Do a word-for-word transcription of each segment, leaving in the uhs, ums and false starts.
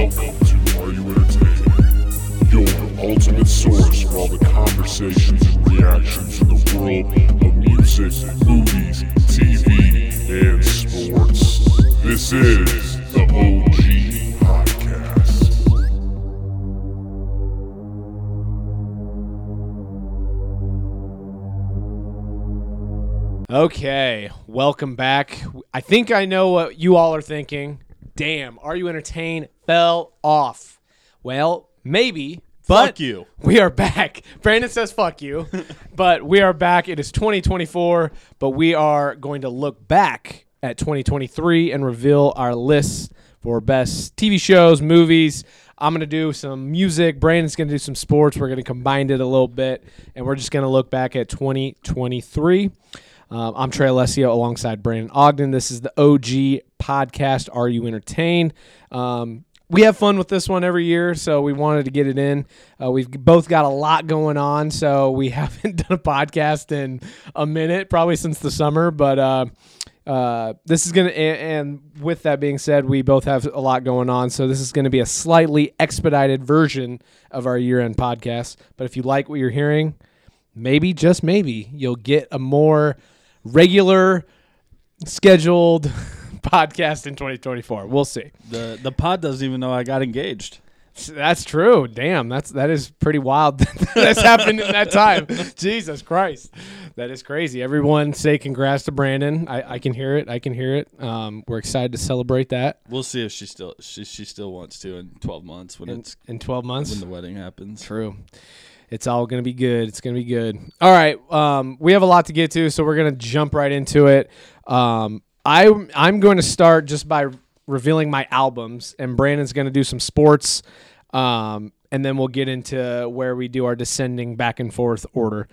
Welcome to Are You Entertained? Your ultimate source for all the conversations and reactions in the world of music, movies, T V, and sports. This is the O G Podcast. Okay, welcome back. I think I know what you all are thinking. Damn, Are You Entertained fell off. Well, maybe, but Fuck you. We are back. Brandon says fuck you, but we are back. It is twenty twenty-four, but we are going to look back at twenty twenty-three and reveal our lists for best T V shows, movies. I'm going to do some music. Brandon's going to do some sports. We're going to combine it a little bit, and we're just going to look back at twenty twenty-three. Um, I'm Trey Alessio alongside Brandon Ogden. This is the O G Podcast, Are You Entertained? Um, we have fun with this one every year, so we wanted to get it in. Uh, we've both got a lot going on, so we haven't done a podcast in a minute, probably since the summer. But uh, uh, this is going to, and with that being said, we both have a lot going on, so this is going to be a slightly expedited version of our year-end podcast. But if you like what you're hearing, maybe, just maybe, you'll get a more regular, scheduled podcast in twenty twenty-four. We'll see. The the pod doesn't even know I got engaged. That's true. Damn, that's that is pretty wild. That's happened in that time. Jesus Christ, that is crazy. Everyone say congrats to Brandon. I, I can hear it. I can hear it. Um, we're excited to celebrate that. We'll see if she still she she still wants to in twelve months when in, it's in twelve months when the wedding happens. True. It's all going to be good. It's going to be good. All right. Um, we have a lot to get to, so we're going to jump right into it. Um, I, I'm going to start just by revealing my albums, and Brandon's going to do some sports, um, and then we'll get into where we do our descending back and forth order.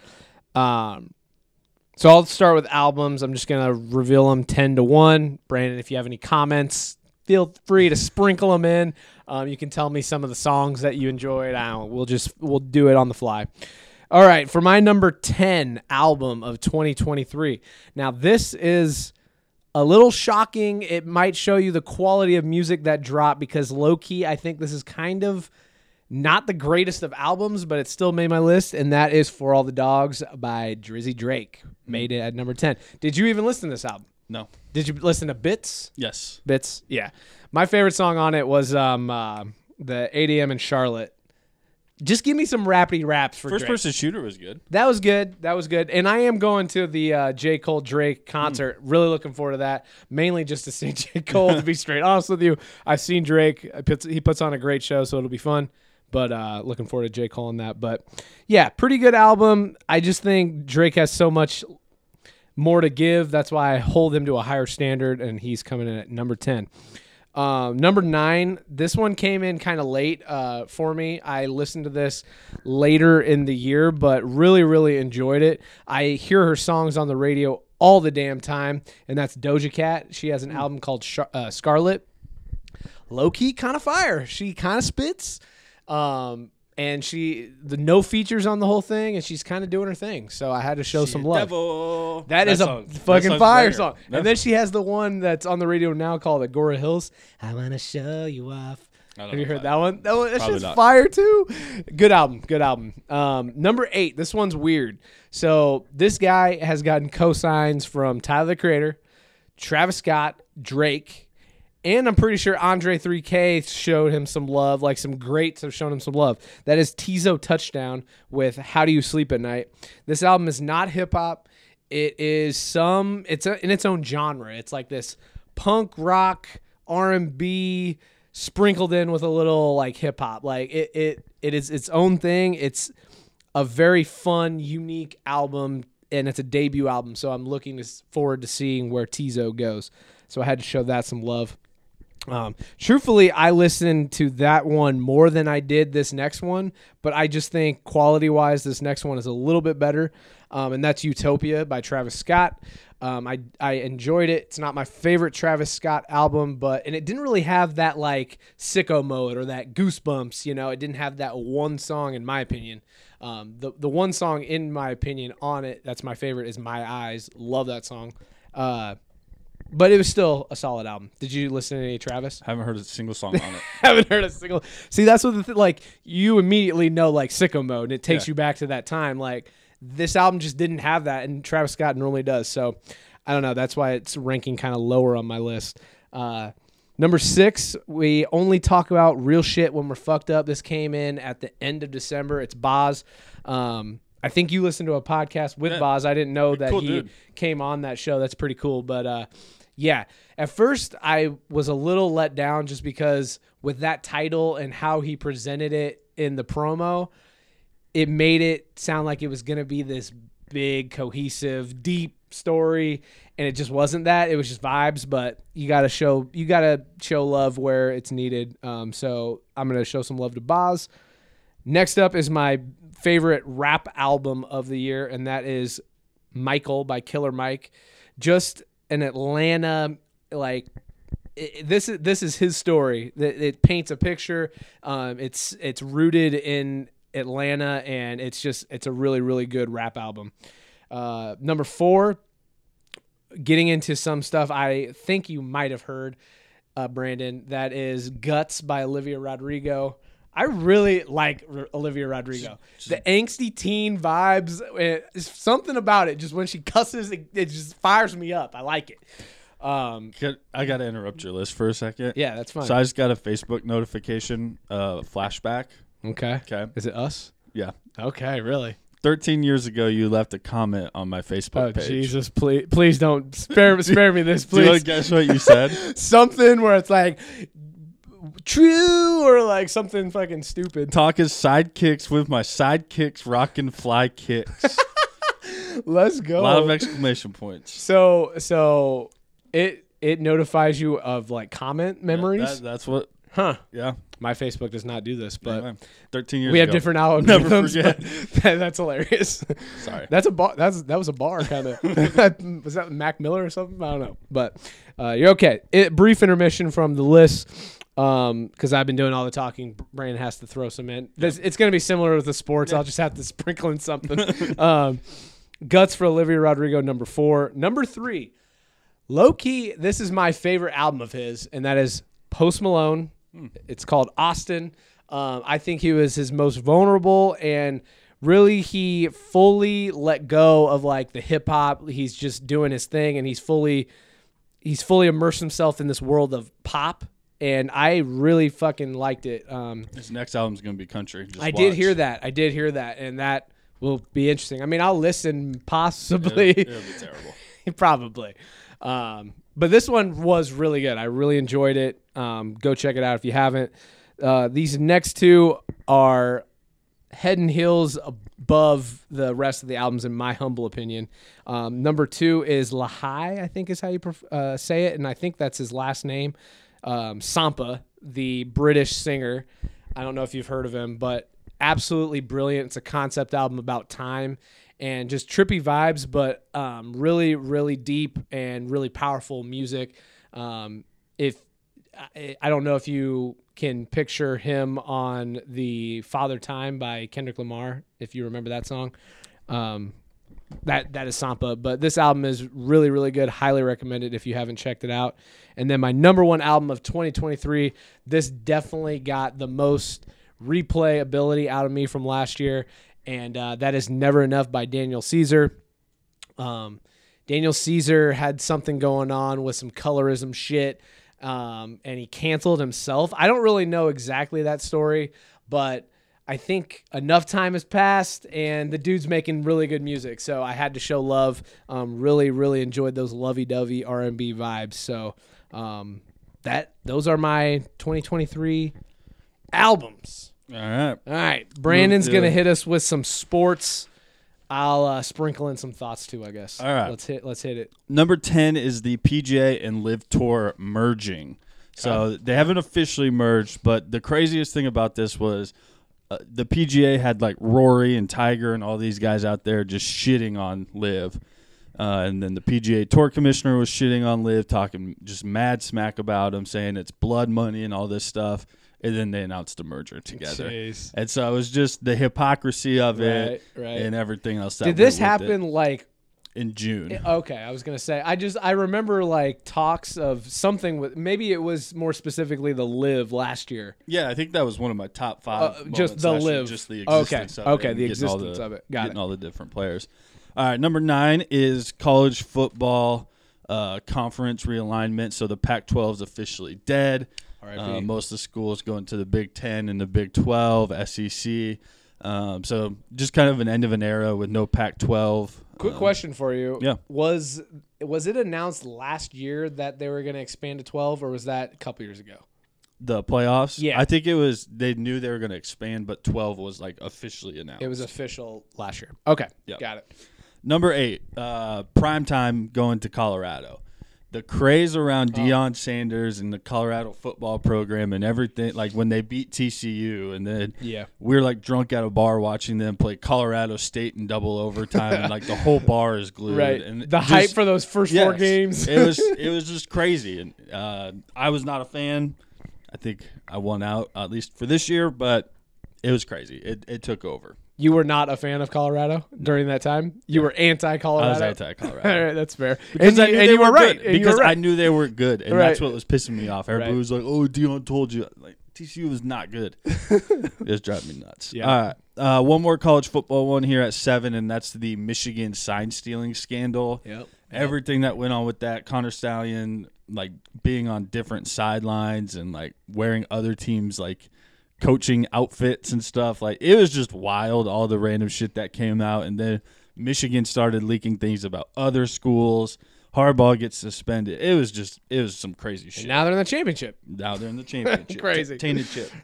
Um, so I'll start with albums. I'm just going to reveal them ten to one. Brandon, if you have any comments, feel free to sprinkle them in. Um, you can tell me some of the songs that you enjoyed. I don't know. We'll just we'll do it on the fly. All right, for my number ten album of twenty twenty-three. Now, this is a little shocking. It might show you the quality of music that dropped because low-key, I think this is kind of not the greatest of albums, but it still made my list, and that is For All the Dogs by Drizzy Drake. Made it at number ten. Did you even listen to this album? No. Did you listen to Bits? Yes. Bits, yeah. My favorite song on it was um, uh, the eight a.m. in Charlotte. Just give me some rappy raps for First Drake. Person Shooter was good. That was good. That was good. And I am going to the uh, J. Cole Drake concert. Mm. Really looking forward to that. Mainly just to see J. Cole, to be straight honest with you. I've seen Drake. He puts on a great show, so it'll be fun. But uh, looking forward to J. Cole on that. But, yeah, pretty good album. I just think Drake has so much more to give. That's why I hold him to a higher standard, and he's coming in at number ten. Um, number nine, this one came in kind of late uh, for me. I listened to this later in the year, but really, really enjoyed it. I hear her songs on the radio all the damn time, and that's Doja Cat. She has an mm. album called Sh- uh, Scarlet. Low-key kind of fire. She kind of spits. Um, and she, the no features on the whole thing, and she's kind of doing her thing. So I had to show she some love. Devil. That, that is song, a fucking fire banger. song. That's and then she has the one that's on the radio now called Agora Hills. I want to show you off. Have you heard that, that one? That one that's just not. fire too. Good album. Good album. Um, number eight. This one's weird. So this guy has gotten cosigns from Tyler the Creator, Travis Scott, Drake, and I'm pretty sure Andre three K showed him some love, like some greats have shown him some love. That is Tizo Touchdown with How Do You Sleep at Night. This album is not hip-hop. It is some, it's a, in its own genre. It's like this punk rock, R and B, sprinkled in with a little like hip-hop. Like it, it, it is its own thing. It's a very fun, unique album, and it's a debut album, so I'm looking forward to seeing where Tizo goes. So I had to show that some love. Um, truthfully, I listened to that one more than I did this next one, but I just think quality-wise, this next one is a little bit better, um, and that's Utopia by Travis Scott. Um, I I enjoyed it. It's not my favorite Travis Scott album, but and it didn't really have that like sicko mode or that goosebumps. You know, it didn't have that one song, in my opinion. Um, the the one song, in my opinion, on it that's my favorite is My Eyes. Love that song. Uh, but it was still a solid album. Did you listen to any Travis? Haven't heard a single song on it. Haven't heard a single. See, that's what the th- like you immediately know like sicko mode, and it takes yeah. you back to that time. Like this album just didn't have that, and Travis Scott normally does. So I don't know. That's why it's ranking kind of lower on my list. Uh, number six, we only talk about real shit when we're fucked up. This came in at the end of December. It's Boz. Um, I think you listened to a podcast with yeah. Boz. I didn't know that cool, he dude. came on that show. That's pretty cool. But uh, yeah, at first I was a little let down just because with that title and how he presented it in the promo, it made it sound like it was going to be this big, cohesive, deep story, and it just wasn't that. It was just vibes. But you gotta show you gotta show love where it's needed. Um, so I'm gonna show some love to Boz. Next up is my favorite rap album of the year, and that is Michael by Killer Mike. Just an Atlanta, like it, this is this is his story. It, it paints a picture. Um, it's it's rooted in Atlanta, and it's just it's a really really good rap album. Uh, number four, getting into some stuff I think you might have heard, uh, Brandon. That is Guts by Olivia Rodrigo. I really like R- Olivia Rodrigo. Just, the angsty teen vibes, it's something about it. Just when she cusses, it, it just fires me up. I like it. Um, I got to interrupt your list for a second. Yeah, that's fine. So I just got a Facebook notification, uh, flashback. Okay. Okay. Is it us? Yeah. Okay, really? thirteen years ago, you left a comment on my Facebook oh, page. Oh, Jesus, please please don't. Spare, spare me this, please. Do you want to guess what you said? Something where it's like, true, or like something fucking stupid. Talk is sidekicks with my sidekicks rockin' fly kicks. Let's go. A lot of exclamation points. So so it it notifies you of like comment memories. Yeah, that, that's what. Huh. Yeah. My Facebook does not do this, but yeah, thirteen years we have ago. different algorithms. Never forget. That's hilarious. Sorry. That's a bar. That's that was a bar kind of. Was that Mac Miller or something? I don't know. But uh, you're okay. It, brief intermission from the list. Um, because I've been doing all the talking. Brandon has to throw some in. This, it's going to be similar with the sports. Yeah. I'll just have to sprinkle in something. um, Guts for Olivia Rodrigo, number four. Number three, low key. This is my favorite album of his, and that is Post Malone. Hmm. It's called Austin. Um, I think he was his most vulnerable, and really he fully let go of like the hip hop. He's just doing his thing, and he's fully he's fully immersed himself in this world of pop. And I really fucking liked it. Um, His next album's gonna be country. Just I watch. did hear that. I did hear that, and that will be interesting. I mean, I'll listen possibly. It'll, it'll be terrible. Probably. Um, but this one was really good. I really enjoyed it. Um, go check it out if you haven't. Uh, these next two are head and heels above the rest of the albums, in my humble opinion. Um, number two is Lahai, I think is how you pref- uh, say it, and I think that's his last name. Um, Sampa, the British singer. I don't know if you've heard of him, but absolutely brilliant. It's a concept album about time and just trippy vibes, but um, really, really deep and really powerful music. Um, if I, I don't know if you can picture him on the Father Time by Kendrick Lamar, if you remember that song. Um, that that is Sampa, but this album is really, really good. Highly recommended if you haven't checked it out. And then my number one album of twenty twenty-three, this definitely got the most replay ability out of me from last year, and uh, that is Never Enough by Daniel Caesar. Um, Daniel Caesar had something going on with some colorism shit, um, and he canceled himself. I don't really know exactly that story, but I think enough time has passed, and the dude's making really good music, so I had to show love. Um, really, really enjoyed those lovey-dovey R and B vibes. So um, that those are my twenty twenty-three albums. All right. All right. Brandon's going to hit us with some sports. I'll uh, sprinkle in some thoughts, too, I guess. All right. Let's hit, let's hit it. Number ten is the P G A and Live Tour merging. So okay. They haven't officially merged, but the craziest thing about this was Uh, the P G A had like Rory and Tiger and all these guys out there just shitting on Liv. Uh, and then the P G A Tour Commissioner was shitting on Liv, talking just mad smack about him, saying it's blood money and all this stuff. And then they announced the merger together. Jeez. And so it was just the hypocrisy of right, it right. and everything else. That Did this happen it. like in June. Okay, I was gonna say I just I remember like talks of something with maybe it was more specifically the Live last year. Yeah, I think that was one of my top five. Uh, just the Live, just the existence. Okay, of okay, it the existence the, of it. Got getting it. all the different players. All right, number nine is college football uh, conference realignment. So the Pac twelve is officially dead. Uh, most of the schools going to the Big Ten and the Big twelve, S E C. Um, so just kind of an end of an era with no Pac twelve. Quick um, question for you. Yeah. Was was it announced last year that they were going to expand to twelve, or was that a couple years ago? The playoffs? Yeah. I think it was, they knew they were going to expand, but twelve was like officially announced. It was official last year. Okay. Yep. Got it. Number eight, uh, primetime going to Colorado. The craze around Deion Sanders and the Colorado football program and everything, like when they beat T C U, and then Yeah. we were like drunk at a bar watching them play Colorado State in double overtime, and like the whole bar is glued. Right. And The just, hype for those first yes, four games. it was it was just crazy, and uh, I was not a fan. I think I won out at least for this year, but it was crazy. It it took over. You were not a fan of Colorado during that time? You were anti-Colorado? I was anti-Colorado. All right, that's fair. Because and I you, knew and they you were, were right. good. And you Because were right. I knew they were good, and Right. that's what was pissing me off. Everybody Right. was like, "Oh, Deion told you." Like T C U was not good. It was driving me nuts. Yeah. All right, uh, one more college football one here at seven, and that's the Michigan sign stealing scandal. Yep. Everything that went on with that, Connor Stallion like being on different sidelines and like wearing other teams like coaching outfits and stuff. Like it was just wild, all the random shit that came out. And then Michigan started leaking things about other schools. Harbaugh gets suspended. It was just it was some crazy shit. And now they're in the championship. Now they're in the championship. Crazy. T- tainted chip.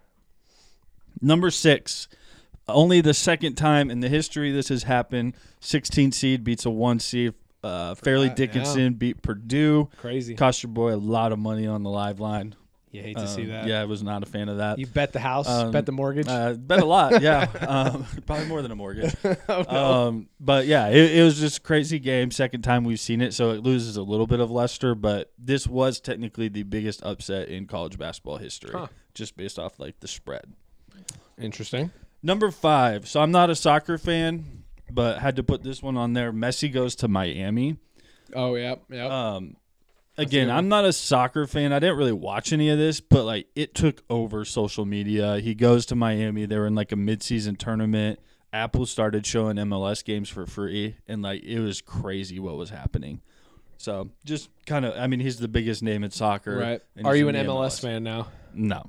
Number six. Only the second time in the history this has happened. sixteen seed beats a one seed. Uh, Fairleigh Uh, Dickinson yeah. beat Purdue. Crazy. Cost your boy a lot of money on the live line. You hate to Um, see that. Yeah, I was not a fan of that. You bet the house, Um, bet the mortgage. Uh, bet a lot, yeah. Um, probably more than a mortgage. Oh, no. Um, but yeah, it, it was just a crazy game. Second time we've seen it, so it loses a little bit of luster. But this was technically the biggest upset in college basketball history, Huh. just based off like the spread. Interesting. Number five. So I'm not a soccer fan, but had to put this one on there. Messi goes to Miami. Oh, yep, yep. Um, again, good. I'm not a soccer fan. I didn't really watch any of this, but like it took over social media. He goes to Miami. They were in like a midseason tournament. Apple started showing M L S games for free, and like it was crazy what was happening. So just kind of, I mean, he's the biggest name in soccer. Right. and Are he's you in an the M L S fan now? No,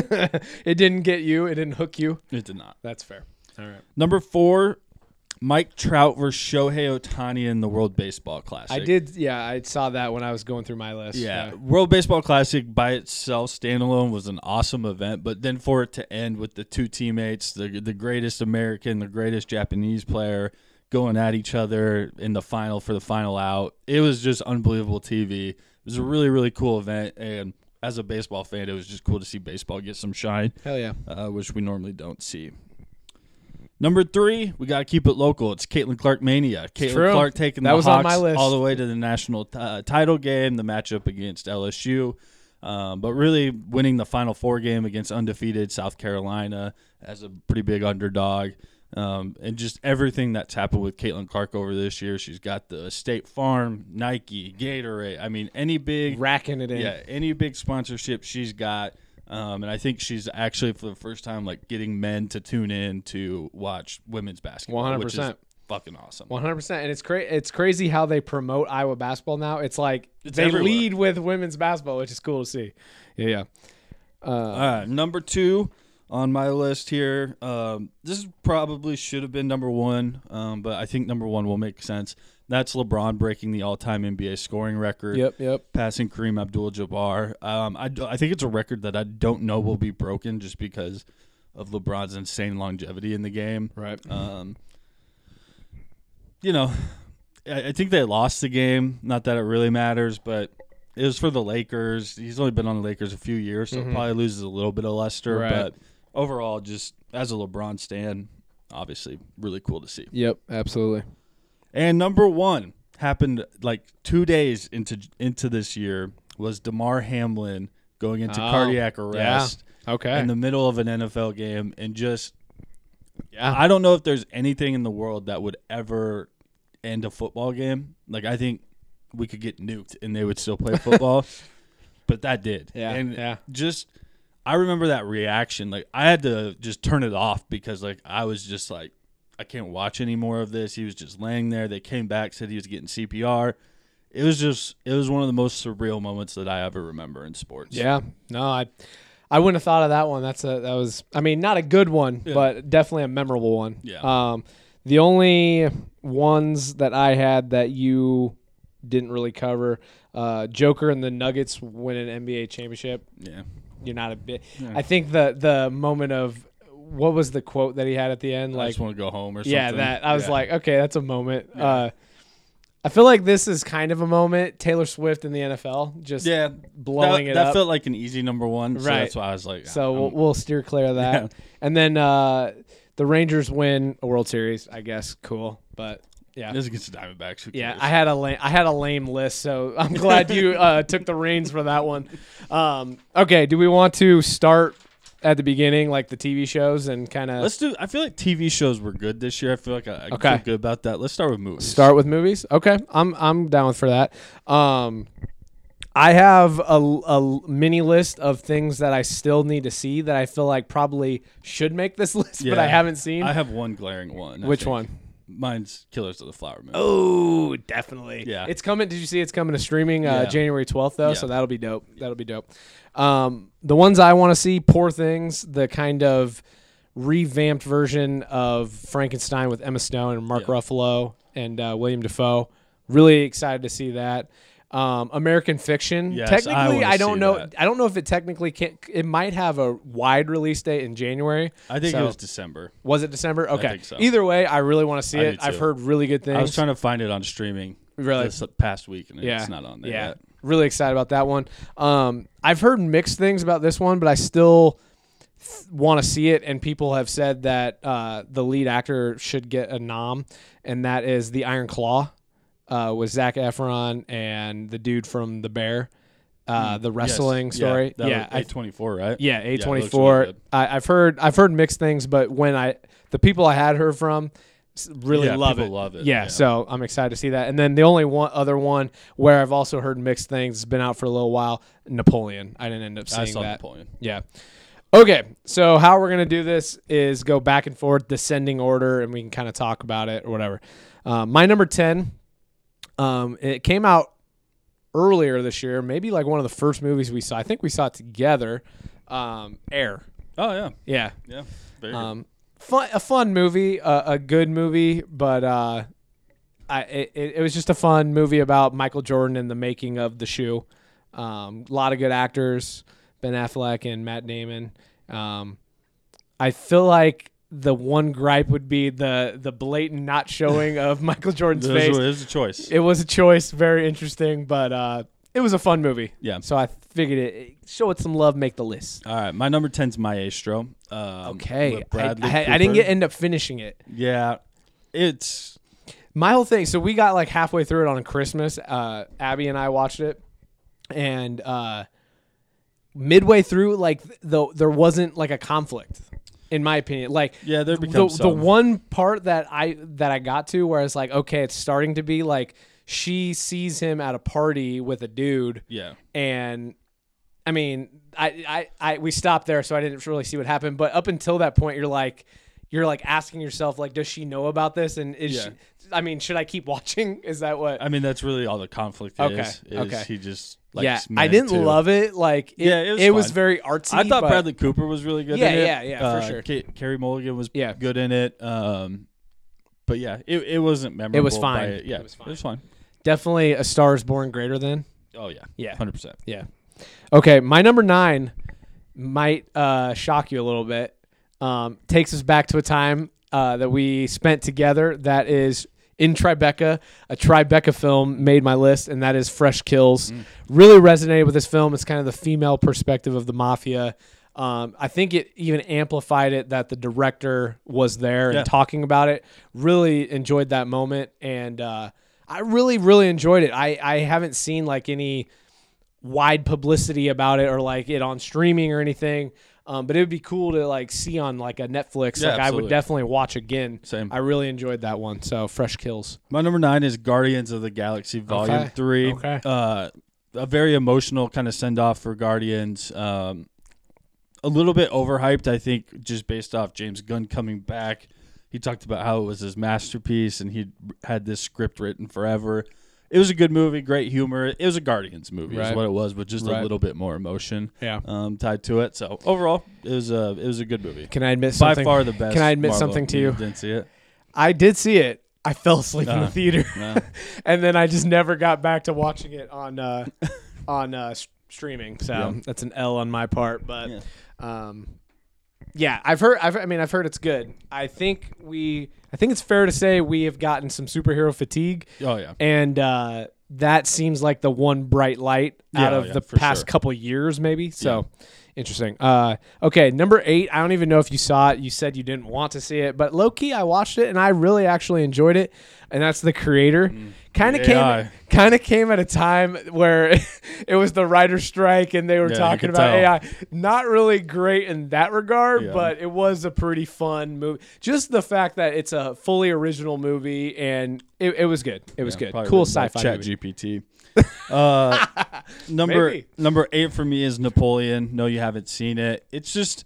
It didn't get you. It didn't hook you. it did not. That's fair. All right. Number four, Mike Trout versus Shohei Ohtani in the World Baseball Classic. I did. Yeah, I saw that when I was going through my list. Yeah. World Baseball Classic by itself, standalone, was an awesome event. But then for it to end with the two teammates, the the greatest American, the greatest Japanese player, going at each other in the final for the final out, it was just unbelievable T V. It was a really, really cool event. And as a baseball fan, it was just cool to see baseball get some shine, Hell yeah. uh, which we normally don't see. Number three, we got to keep it local. It's Caitlin Clark mania. Caitlin true. Clark taking That the was on Hawks my list. all the way to the national t- uh, title game, the matchup against L S U, um, but really winning the Final Four game against undefeated South Carolina as a pretty big underdog. Um, and just everything that's happened with Caitlin Clark over this year. She's got the State Farm, Nike, Gatorade. I mean, any big Racking it in. yeah, any big sponsorship she's got. Um, and I think she's actually for the first time like getting men to tune in to watch women's basketball, one hundred which is percent. fucking awesome. one hundred percent. And it's cra- it's crazy how they promote Iowa basketball now. It's like It's they everywhere. lead with women's basketball, which is cool to see. Yeah, yeah. Uh, All right, number two on my list here. Um, this is probably should have been number one, um, but I think number one will make sense. That's LeBron breaking the all-time N B A scoring record. Yep, yep. Passing Kareem Abdul-Jabbar. Um, I, do- I think it's a record that I don't know will be broken just because of LeBron's insane longevity in the game. Right. Um, you know, I, I think they lost the game. Not that it really matters, but it was for the Lakers. He's only been on the Lakers a few years, so Mhm. probably loses a little bit of luster. Right. But overall, just as a LeBron stan, obviously really cool to see. Yep, absolutely. And number one happened like two days into into this year was DeMar Hamlin going into Oh, cardiac arrest Okay. in the middle of an N F L game, and just yeah. I don't know if there's anything in the world that would ever and a football game, like I think we could get nuked and they would still play football. But that did. Yeah. And yeah. just I remember that reaction. Like I had to just turn it off because like I was just like, I can't watch any more of this. He was just laying there. They came back, said he was getting C P R. It was just it was one of the most surreal moments that I ever remember in sports. Yeah. No, I I wouldn't have thought of that one. That's a that was I mean, not a good one, yeah. but definitely a memorable one. Yeah. Um the only ones that I had that you didn't really cover, uh, Joker and the Nuggets win an N B A championship. Yeah. You're not a bit. Yeah. I think the the moment of what was the quote that he had at the end? I like, just want to go home or something. Yeah, that I was yeah. like, okay, that's a moment. Yeah. Uh, I feel like this is kind of a moment. Taylor Swift in the N F L, just yeah, blowing that, it that up. That felt like an easy number one. So right. That's why I was like, so I'm, we'll, we'll steer clear of that. Yeah. And then uh, the Rangers win a World Series. I guess cool, but. Yeah, this is against the Diamondbacks. Who yeah. cares? I had a lame, I had a lame list, so I'm glad you uh, took the reins for that one. Um, okay, do we want to start at the beginning, like the T V shows, and kind of let's do? I feel like T V shows were good this year. I feel like I, I Okay. feel good about that. Let's start with movies. Start with movies. Okay, I'm I'm down for that. Um, I have a, a mini list of things that I still need to see that I feel like probably should make this list, Yeah. but I haven't seen. I have one glaring one. I Which think. one? Mine's Killers of the Flower Moon. Oh, definitely. Yeah. It's coming. Did you see it's coming to streaming uh, Yeah. January twelfth, though? Yeah. So that'll be dope. That'll be dope. Um, the ones I want to see, Poor Things, the kind of revamped version of Frankenstein with Emma Stone and Mark Yeah. Ruffalo and uh, William Dafoe. Really excited to see that. Um, American Fiction. Yes, technically, I I, don't see know. that. I don't know if it technically can. It might have a wide release date in January. I think So- it was December. Was it December? Okay. think so. Either way, I really want to see I it. do I've too. heard really good things. I was trying to find it on streaming Really? this past week, and Yeah. it's not on there Yeah. yet. Really excited about that one. Um, I've heard mixed things about this one, but I still th- want to see it. And people have said that uh, the lead actor should get a nom, and that is The Iron Claw uh, with Zac Efron and the dude from The Bear, uh, the wrestling Yes. story. Yeah, Yeah, I- A twenty-four, right? yeah, A it looks twenty-four. really good. I, I've heard I've heard mixed things, but when I the people I had heard from s- really Yeah, love people it. love it, Yeah, yeah. so I'm excited to see that. And then the only one other one where I've also heard mixed things, has been out for a little while, Napoleon. I didn't end up I seeing saw that. Napoleon. Yeah. Okay, so how we're gonna do this is go back and forth, descending order, and we can kind of talk about it or whatever. Um, my number ten, um, it came out earlier this year, maybe like one of the first movies we saw. I think we saw it together. Um, Air. Oh yeah, Yeah. yeah. Very good. Um, fun, a fun movie, uh, a good movie, but uh, I it, it was just a fun movie about Michael Jordan and the making of the shoe. Um, a lot of good actors, Ben Affleck and Matt Damon. Um, I feel like the one gripe would be the the blatant not showing of Michael Jordan's It was, face. it was a choice. It was a choice, very interesting, but uh, it was a fun movie. Yeah. So I figured it show it some love, make the list. All right, my number ten's Maestro. Um, Okay, with I, Bradley I, I didn't Cooper. get end up finishing it. Yeah, it's My whole thing. So we got like halfway through it on Christmas. Uh, Abby and I watched it, and uh, midway through, like the there wasn't like a conflict, in my opinion. Like yeah. There the, becomes the some. one part that I that I got to where it's like, okay, it's starting to be like she sees him at a party with a dude, Yeah, and I mean, I, I, I we stopped there, so I didn't really see what happened. But up until that point, you're like, you're like asking yourself, like, does she know about this? And is Yeah. she, I mean, should I keep watching? Is that what? I mean that's really all the conflict Okay, is. is okay. He just likes yeah, men I didn't too. love it. Like, it, Yeah, it it was, was fine. very artsy. I thought but Bradley Cooper was really good Yeah, in it. yeah, yeah, for Uh, sure. Ca- Carey Mulligan was Yeah. good in it. Um, but yeah, it, it wasn't memorable. It was by fine. it. Yeah, It was fine. It was fine. definitely A Star Is Born greater than. Oh yeah, Yeah. hundred percent. Yeah. Okay, my number nine might uh, shock you a little bit. Um, takes us back to a time uh, that we spent together. That is in Tribeca. A Tribeca film made my list, and that is Fresh Kills. Mm. Really resonated with this film. It's kind of the female perspective of the mafia. Um, I think it even amplified it that the director was there Yeah. and talking about it. Really enjoyed that moment, and uh, I really, really enjoyed it. I, I haven't seen like any wide publicity about it or like it on streaming or anything. Um, but it would be cool to like see on like a Netflix. Yeah, like absolutely. I would definitely watch again. Same. I really enjoyed that one. So fresh kills. My number nine is Guardians of the Galaxy Volume Okay. Three. Okay. Uh, a very emotional kind of send off for Guardians. Um, a little bit overhyped, I think, just based off James Gunn coming back. He talked about how it was his masterpiece, and he had this script written forever. It was a good movie, great humor. It was a Guardians movie, Right. is what it was, but just Right. a little bit more emotion Yeah. um, tied to it. So overall, it was a it was a good movie. Can I admit By something? far the best. Can I admit Marvel. something to you? Didn't see it. I did see it. I fell asleep in Uh, the theater, no. and then I just never got back to watching it on uh, on uh, s- streaming. So Yeah. that's an L on my part. But Yeah. um, yeah, I've heard. I've, I mean, I've heard it's good. I think we. I think it's fair to say we have gotten some superhero fatigue, Oh yeah. and uh, that seems like the one bright light out Yeah, of yeah, the for past sure. couple years, maybe. So. Interesting. Uh, okay, number eight. I don't even know if you saw it. You said you didn't want to see it, but low key, I watched it and I really actually enjoyed it. And that's The Creator. Kind of A I. came, kind of came at a time where it was the writer's strike and they were Yeah, you talking could about tell. A I. Not really great in that regard, Yeah. but it was a pretty fun movie. Just the fact that it's a fully original movie and it, it was good. It was Yeah, good. probably Cool written by sci-fi Chat movie. G P T. Uh, number Maybe. number eight for me is Napoleon. No, you haven't seen it. It's just,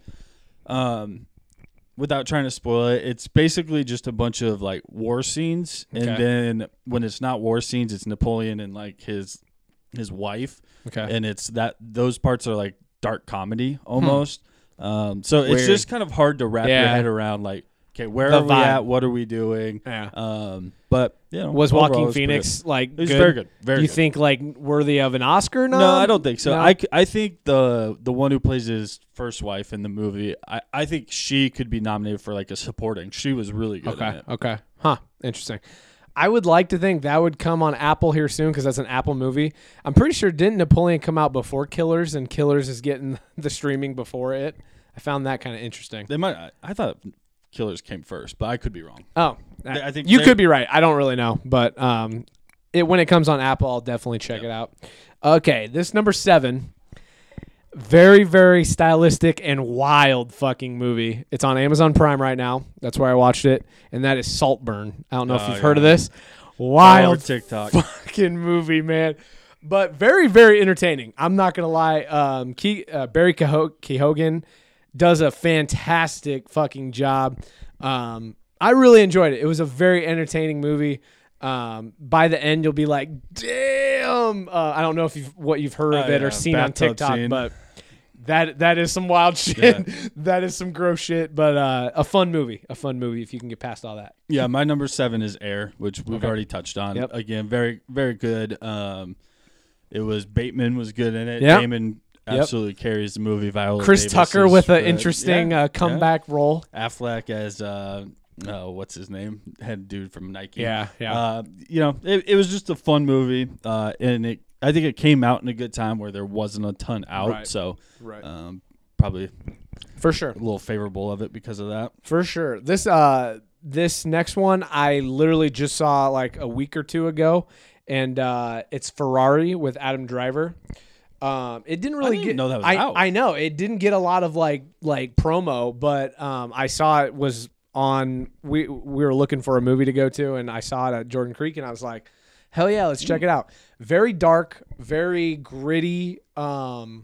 um, without trying to spoil it, it's basically just a bunch of like war scenes, and Okay. then when it's not war scenes, it's Napoleon and like his his wife, Okay. and it's that those parts are like dark comedy almost. Um, so it's Weird. just kind of hard to wrap Yeah. your head around. Like, okay, where The are we vibe. at? What are we doing? Yeah. Um, but you know, Was overall, it Joaquin was pretty Phoenix like good. It was good? very good. Very you good. think like worthy of an Oscar? No, nom? I don't think so. No? I, c- I think the the one who plays his first wife in the movie, I, I think she could be nominated for like a supporting. She was really good in Okay. it. Okay. Huh. Interesting. I would like to think that would come on Apple here soon because that's an Apple movie. I'm pretty sure didn't Napoleon come out before Killers and Killers is getting the streaming before it. I found that kind of interesting. They might. I, I thought Killers came first, but I could be wrong. Oh, They- I think you they- could be right. I don't really know, but um, it when it comes on Apple, I'll definitely check Yeah. it out. Okay, this number seven. Very, very stylistic and wild fucking movie. It's on Amazon Prime right now. That's where I watched it, and that is Saltburn. I don't know if Oh, you've heard of yeah. this. All over Wild TikTok. fucking movie, man. But very, very entertaining. I'm not gonna lie. Um, Ke- uh, Barry Keho- Keoghan does a fantastic fucking job. Um, I really enjoyed it. It was a very entertaining movie. Um, by the end, you'll be like, "Damn!" Uh, I don't know if you've what you've heard of Oh, it yeah, or seen on bathtub TikTok, scene. but that that is some wild shit. Yeah. That is some gross shit. But uh, a fun movie. A fun movie if you can get past all that. Yeah, my number seven is Air, which we've Okay. already touched on. Yep. Again, very very good. Um, it was Bateman was good in it. Yep. Damon Yep. absolutely carries the movie. Viola Chris Davis Tucker is with an good. interesting Yeah, uh, comeback role. yeah. Affleck as uh, uh, what's his name? Head dude from Nike. Yeah, yeah. Uh, you know, it, it was just a fun movie, uh, and it I think it came out in a good time where there wasn't a ton out, Right. so Right. um, probably For sure. a little favorable of it because of that. For sure. This uh this next one I literally just saw like a week or two ago, and uh, it's Ferrari with Adam Driver. Um, it didn't really didn't get. even know that was I, out. I know it didn't get a lot of like like promo, but um, I saw it was on. We we were looking for a movie to go to, and I saw it at Jordan Creek, and I was like, hell yeah, let's check it out. Very dark, very gritty. Um,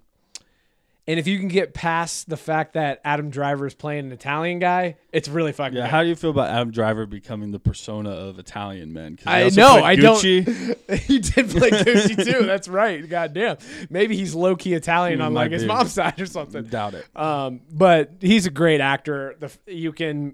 and if you can get past the fact that Adam Driver is playing an Italian guy, it's really fucking Yeah, good. how do you feel about Adam Driver becoming the persona of Italian men? 'Cause he I also know. played I Gucci. don't. He did play Gucci too. That's right. God damn. Maybe he's low key Italian He on might like his be. mom's side or something. Doubt it. Um, but he's a great actor. The you can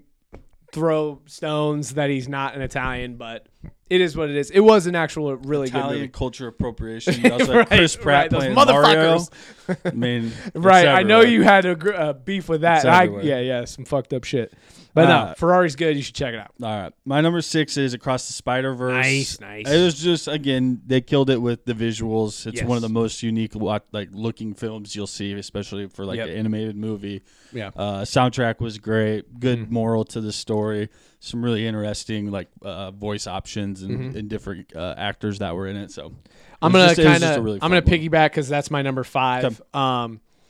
throw stones that he's not an Italian, but it is what it is. It was an actual really good Italian movie. culture appropriation. You also have Right, Chris Pratt right, those playing Mario. motherfuckers. I mean, it's Right. I know everywhere. you had a gr- uh, beef with that. It's I, everywhere. yeah, yeah, some fucked up shit. But Uh, no, Ferrari's good. You should check it out. All right. My number six is Across the Spider-Verse. Nice, nice. It was just, again, they killed it with the visuals. It's Yes. one of the most unique wa- like looking films you'll see, especially for like Yep. an animated movie. Yeah. Uh, soundtrack was great. Good Mhm. moral to the story. Some really interesting like uh, voice options and, Mhm. and different uh, actors that were in it. So I'm it was gonna just- it was kind just of a really I'm gonna fun movie. piggyback because that's my number five. Um,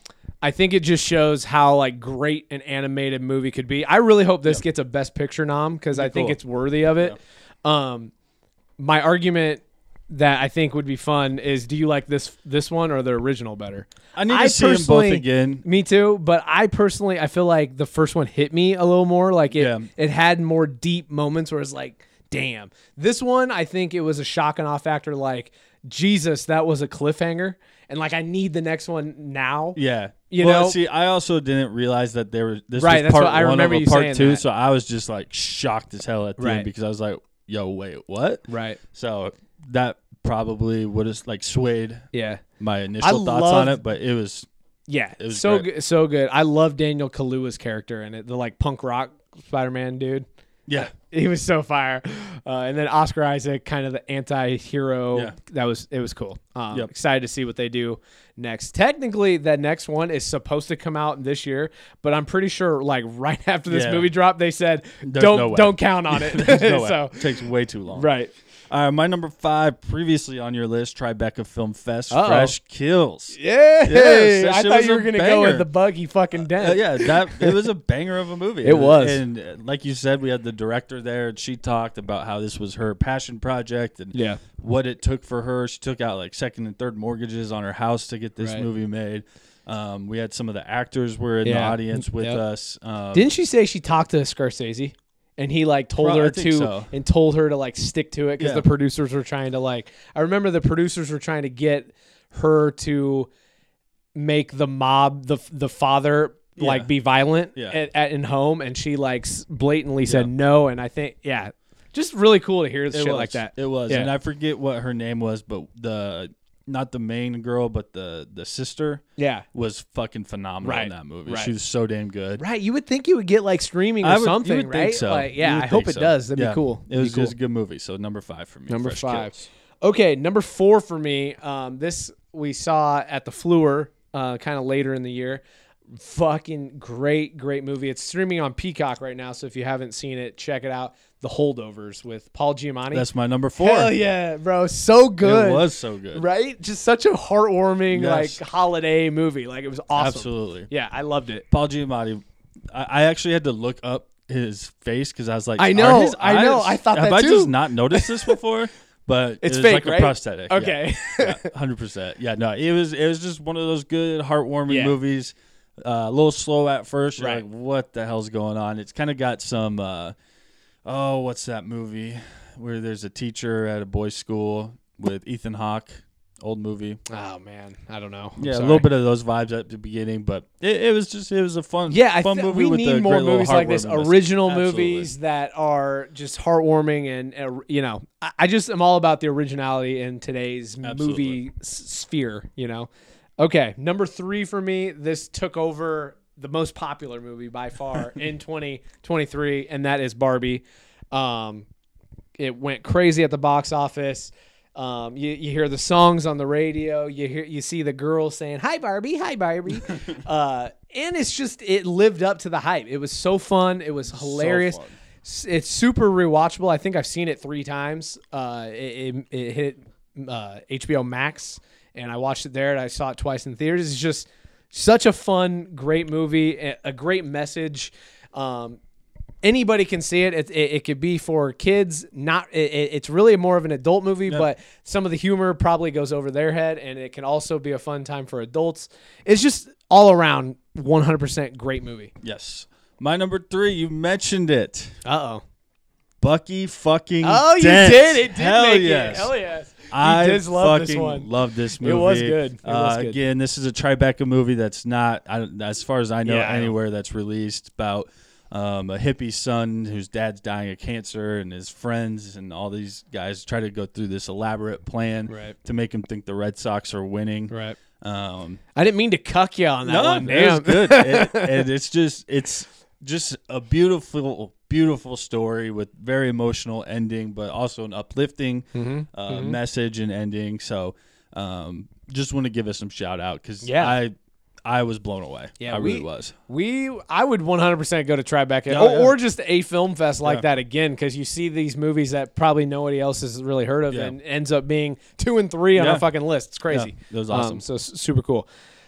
I think it just shows how like great an animated movie could be. I really hope this yep. gets a Best Picture nom because I think cool. it's worthy of it. Yeah. Um, my argument that I think would be fun is, do you like this this one or the original better? I need to I see them both again. Me too, but I personally I feel like the first one hit me a little more. Like it, yeah. it had more deep moments where it's like, damn. This one, I think it was a shock and awe factor. Like, Jesus, that was a cliffhanger, and like I need the next one now. Yeah, you well, know. See, I also didn't realize that there was this right, was that's part what I one remember of a you part saying two, that. so I was just like shocked as hell at the right. end because I was like, "Yo, wait, what?" Right. So that probably would have like swayed yeah my initial I thoughts loved, on it, but it was yeah it was so great. good, so good. I love Daniel Kaluuya's character in it, the like punk rock Spider-Man dude. Yeah, he was so fire. Uh, and then Oscar Isaac, kind of the anti-hero. Yeah. That was it was cool. Um, yep. Excited to see what they do next. Technically, that next one is supposed to come out this year, but I'm pretty sure like right after this yeah. movie dropped, they said There's don't no don't count on it. no so it takes way too long. Right. Uh, my number five, previously on your list, Tribeca Film Fest, Uh-oh. Fresh Kills. Yeah, yes, I thought you were gonna banger. go with the buggy fucking dent. Uh, yeah, that it was a banger of a movie. It was, and uh, like you said, we had the director there, and she talked about how this was her passion project and yeah. what it took for her. She took out like second and third mortgages on her house to get this right. movie made. Um, we had some of the actors were in yeah. the audience with yep. us. Um, Didn't she say she talked to Scorsese? And he like told Pro- her I think to so. and told her to like stick to it because Yeah. the producers were trying to like I remember the producers were trying to get her to make the mob the the father Yeah. like be violent Yeah. at, at in home, and she like s- blatantly said Yeah. no. And I think yeah, just really cool to hear it shit was, like that. It was, Yeah. and I forget what her name was, but the not the main girl, but the the sister Yeah, was fucking phenomenal Right. in that movie. Right. She was so damn good. right. You would think you would get like streaming or I would- you something, would right? think so. Like, You yeah, would I hope think it so. does. That'd Yeah. be cool. It was, Be cool. it was a good movie. So number five for me. Number Fresh five. Kills. Okay, number four for me. Um, this we saw at the Fleur, uh, kind of later in the year. Fucking great, great movie. It's streaming on Peacock right now, so if you haven't seen it, check it out. The Holdovers with Paul Giamatti. That's my number four. Hell yeah, bro! So good. It was so good. Right? Just such a heartwarming Yes. like holiday movie. Like it was awesome. Absolutely. Yeah, I loved it. Paul Giamatti. I, I actually had to look up his face because I was like, I are know, his I know. eyes- I thought have that I too. just not noticed this before? But It's it was fake, like right? a prosthetic. yeah. Okay. Yeah, hundred percent. Yeah, no, it was it was just one of those good, heartwarming Yeah. movies. Uh, a little slow at first. You're Right. like, what the hell's going on? It's kind of got some. Uh, oh, what's that movie where there's a teacher at a boys' school with Ethan Hawke? Old movie. Oh man, I don't know. I'm Yeah, sorry. a little bit of those vibes at the beginning, but it, it was just it was a fun, Yeah, I fun th- movie we with need a more great little movies like this. heartwarmingness. Original Absolutely. movies that are just heartwarming and uh, you know, I, I just am all about the originality in today's Absolutely. movie s- sphere. You know. Okay, number three for me. This took over the most popular movie by far in twenty twenty-three, and that is Barbie. Um, it went crazy at the box office. Um, you, you hear the songs on the radio. You hear you see the girls saying "Hi Barbie, hi Barbie," uh, and it's just it lived up to the hype. It was so fun. It was hilarious. fun. S- It's super rewatchable. I think I've seen it three times. Uh, it, it, it hit uh, H B O Max, and I watched it there. And I saw it twice in theaters. It's just such a fun, great movie. A, a great message. Um, Anybody can see it. It, it. it could be for kids. Not. It, it's really more of an adult movie, Yep. but some of the humor probably goes over their head, and it can also be a fun time for adults. It's just all around one hundred percent great movie. Yes. My number three, you mentioned it. Uh oh. Bucky fucking Oh, you Dent. did. It did Hell make yes. it. Hell yes. I did love fucking this one. love this movie. It was good. It was uh, good. Again, this is a Tribeca movie that's not, I, don't- as far as I know, Yeah, I know. anywhere that's released about um, a hippie son whose dad's dying of cancer, and his friends and all these guys try to go through this elaborate plan Right. to make him think the Red Sox are winning. Right. Um, I didn't mean to cuck you on that no, one. it was Damn. good. it, and it's just it's just a beautiful, beautiful story with very emotional ending, but also an uplifting Mhm, uh, mhm. message and ending. So, um, just want to give us some shout out because Yeah. I I was blown away. Yeah, I we- really was. We, I would one hundred percent go to Tribeca, Oh, or, yeah. or just a film fest like Yeah. that again, because you see these movies that probably nobody else has really heard of, Yeah. and ends up being two and three on Yeah. our fucking list. It's crazy. Yeah, it was awesome. Um, so s- super cool.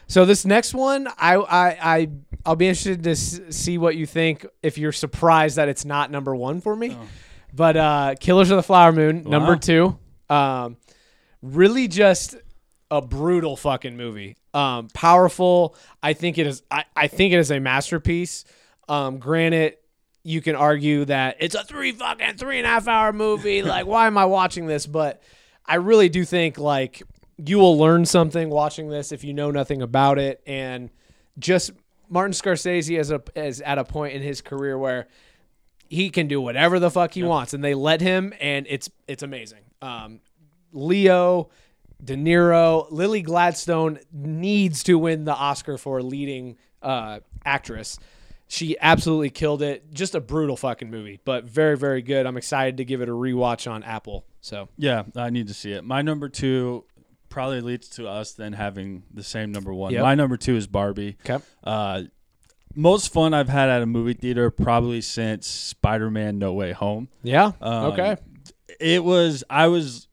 So this next one, I I, I I'll be interested to s- see what you think. If you're surprised that it's not number one for me, oh. but uh, Killers of the Flower Moon, wow. number two. Um, really just a brutal fucking movie. Um, powerful. I think it is. I, I think it is a masterpiece. Um, granted, you can argue that it's a three fucking three and a half hour movie. Like, why am I watching this? But I really do think like you will learn something watching this if you know nothing about it. And just Martin Scorsese is a is at a point in his career where he can do whatever the fuck he yep. wants, and they let him, and it's it's amazing. Um, Leo, De Niro, Lily Gladstone needs to win the Oscar for leading uh, actress. She absolutely killed it. Just a brutal fucking movie, but very, very good. I'm excited to give it a rewatch on Apple. So yeah, I need to see it. My number two probably leads to us then having the same number one. Yep. My number two is Barbie. Okay. Uh, most fun I've had at a movie theater probably since Spider-Man No Way Home. Yeah. Um, okay. It was. I was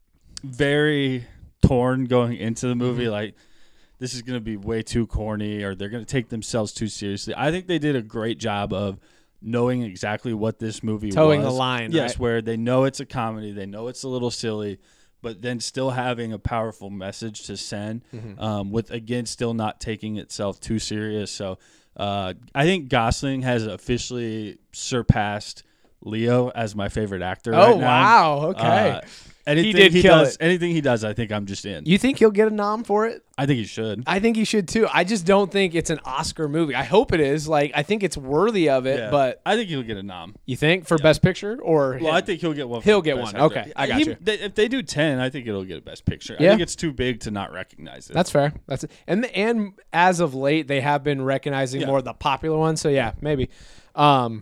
very torn going into the movie. Mm-hmm. Like, this is going to be way too corny, or they're going to take themselves too seriously. I think they did a great job of knowing exactly what this movie Towing was. the line, yes, right? Where they know it's a comedy, they know it's a little silly, but then still having a powerful message to send, mm-hmm. um, with, again, still not taking itself too serious. So uh, I think Gosling has officially surpassed Leo as my favorite actor oh, right now. wow. Okay. Uh, Anything he did he kill does, it. Anything he does, I think I'm just in. You think he'll get a nom for it? I think he should. I think he should too. I just don't think it's an Oscar movie. I hope it is. Like, I think it's worthy of it, Yeah. but I think he'll get a nom. You think for Yeah. Best Picture or Well, him? I think he'll get one. For He'll get Best one. Actor. Okay, I got He- you. they- if they do ten, I think it'll get a Best Picture. Yeah. I think it's too big to not recognize it. That's fair. That's it. And and as of late, they have been recognizing Yeah. more of the popular ones. So yeah, maybe. Um,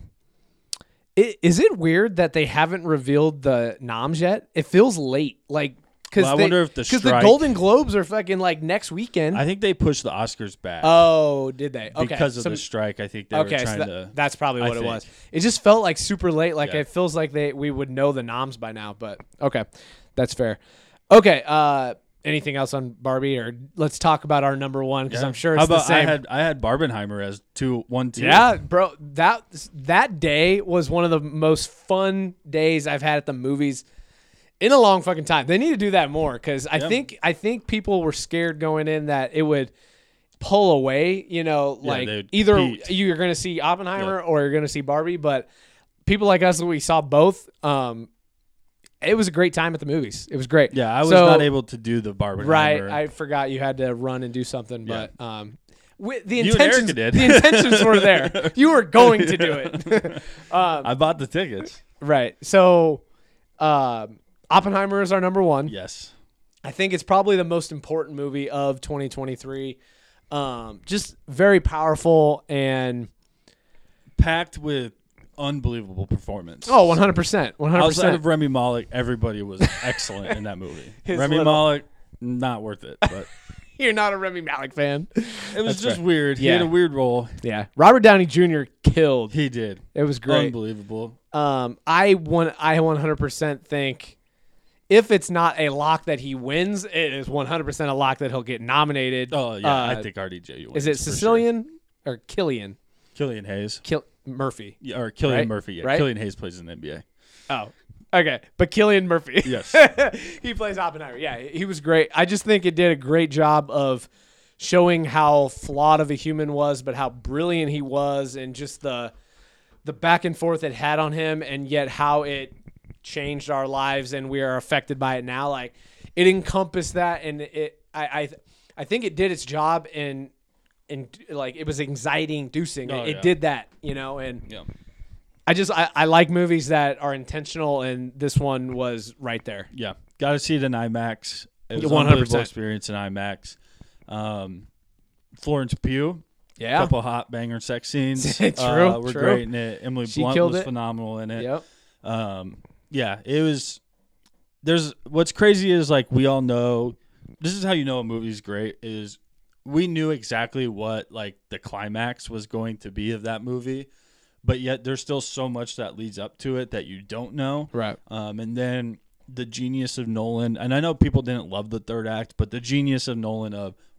it, is it weird that they haven't revealed the noms yet? It feels late. Like. Well, I they, wonder if the because strike, the Golden Globes are fucking like next weekend. I think they pushed the Oscars back. Oh, did they? Okay, because of Some, the strike. I think they okay, were trying so that, to. That's probably what I it think. was. It just felt like super late. Like Yeah. it feels like they we would know the noms by now. But okay, that's fair. Okay. Uh, anything else on Barbie, or let's talk about our number one because Yeah. I'm sure How it's the about same. I had I had Barbenheimer as two one two. Yeah, bro. That that day was one of the most fun days I've had at the movies in a long fucking time. They need to do that more because I Yeah. think I think people were scared going in that it would pull away. You know, Yeah, like they'd either compete. you're going to see Oppenheimer Yeah. or you're going to see Barbie. But people like us, we saw both. Um, it was a great time at the movies. It was great. Yeah, I was So- not able to do the Barbenheimer. Right, I forgot you had to run and do something, Yeah. but um, wi- the You and intentions Erica did. the intentions were there. You were going to do it. um, I bought the tickets. right. So, um, Oppenheimer is our number one. Yes. I think it's probably the most important movie of twenty twenty-three. Um, just very powerful and Packed with unbelievable performance. oh, one hundred percent, one hundred Outside percent. of Remy Malek, everybody was excellent in that movie. His Remy little- Malek, not worth it, but You're not a Remy Malek fan. it was That's just fair. weird. He Yeah. had a weird role. Yeah, Robert Downey Junior killed. He did. It was great. Unbelievable. Um, I want. I one hundred percent think if it's not a lock that he wins, it is one hundred percent a lock that he'll get nominated. Oh yeah, Uh, I think R D J wins. Is it for Sicilian or Killian? Sure. Killian Hayes. Kill Murphy. Yeah, or Killian Right? Murphy. Yeah, Right? Killian Hayes plays in the N B A. Oh, okay. But Killian Murphy. Yes. He plays Oppenheimer. Yeah, he was great. I just think it did a great job of showing how flawed of a human was, but how brilliant he was, and just the the back and forth it had on him, and yet how it changed our lives, and we are affected by it now. Like it encompassed that, and it. I I, I think it did its job, and and like it was anxiety inducing. Oh, it, it yeah. did that, you know, and. Yeah. I just I, I like movies that are intentional, and this one was right there. Yeah. Got to see it in IMAX. It was one an hundred percent. unbelievable experience in IMAX. Um, Florence Pugh. Yeah. Couple hot banger sex scenes. True, Uh, were true. great in it. Emily She Blunt killed was it. phenomenal in it. Yep. Um, yeah, it was. There's what's crazy is like we all know. This is how you know a movie's great. Is we knew exactly what like the climax was going to be of that movie, but yet there's still so much that leads up to it that you don't know. Right. Um, and then the genius of Nolan, and I know people didn't love the third act, but the genius of Nolan of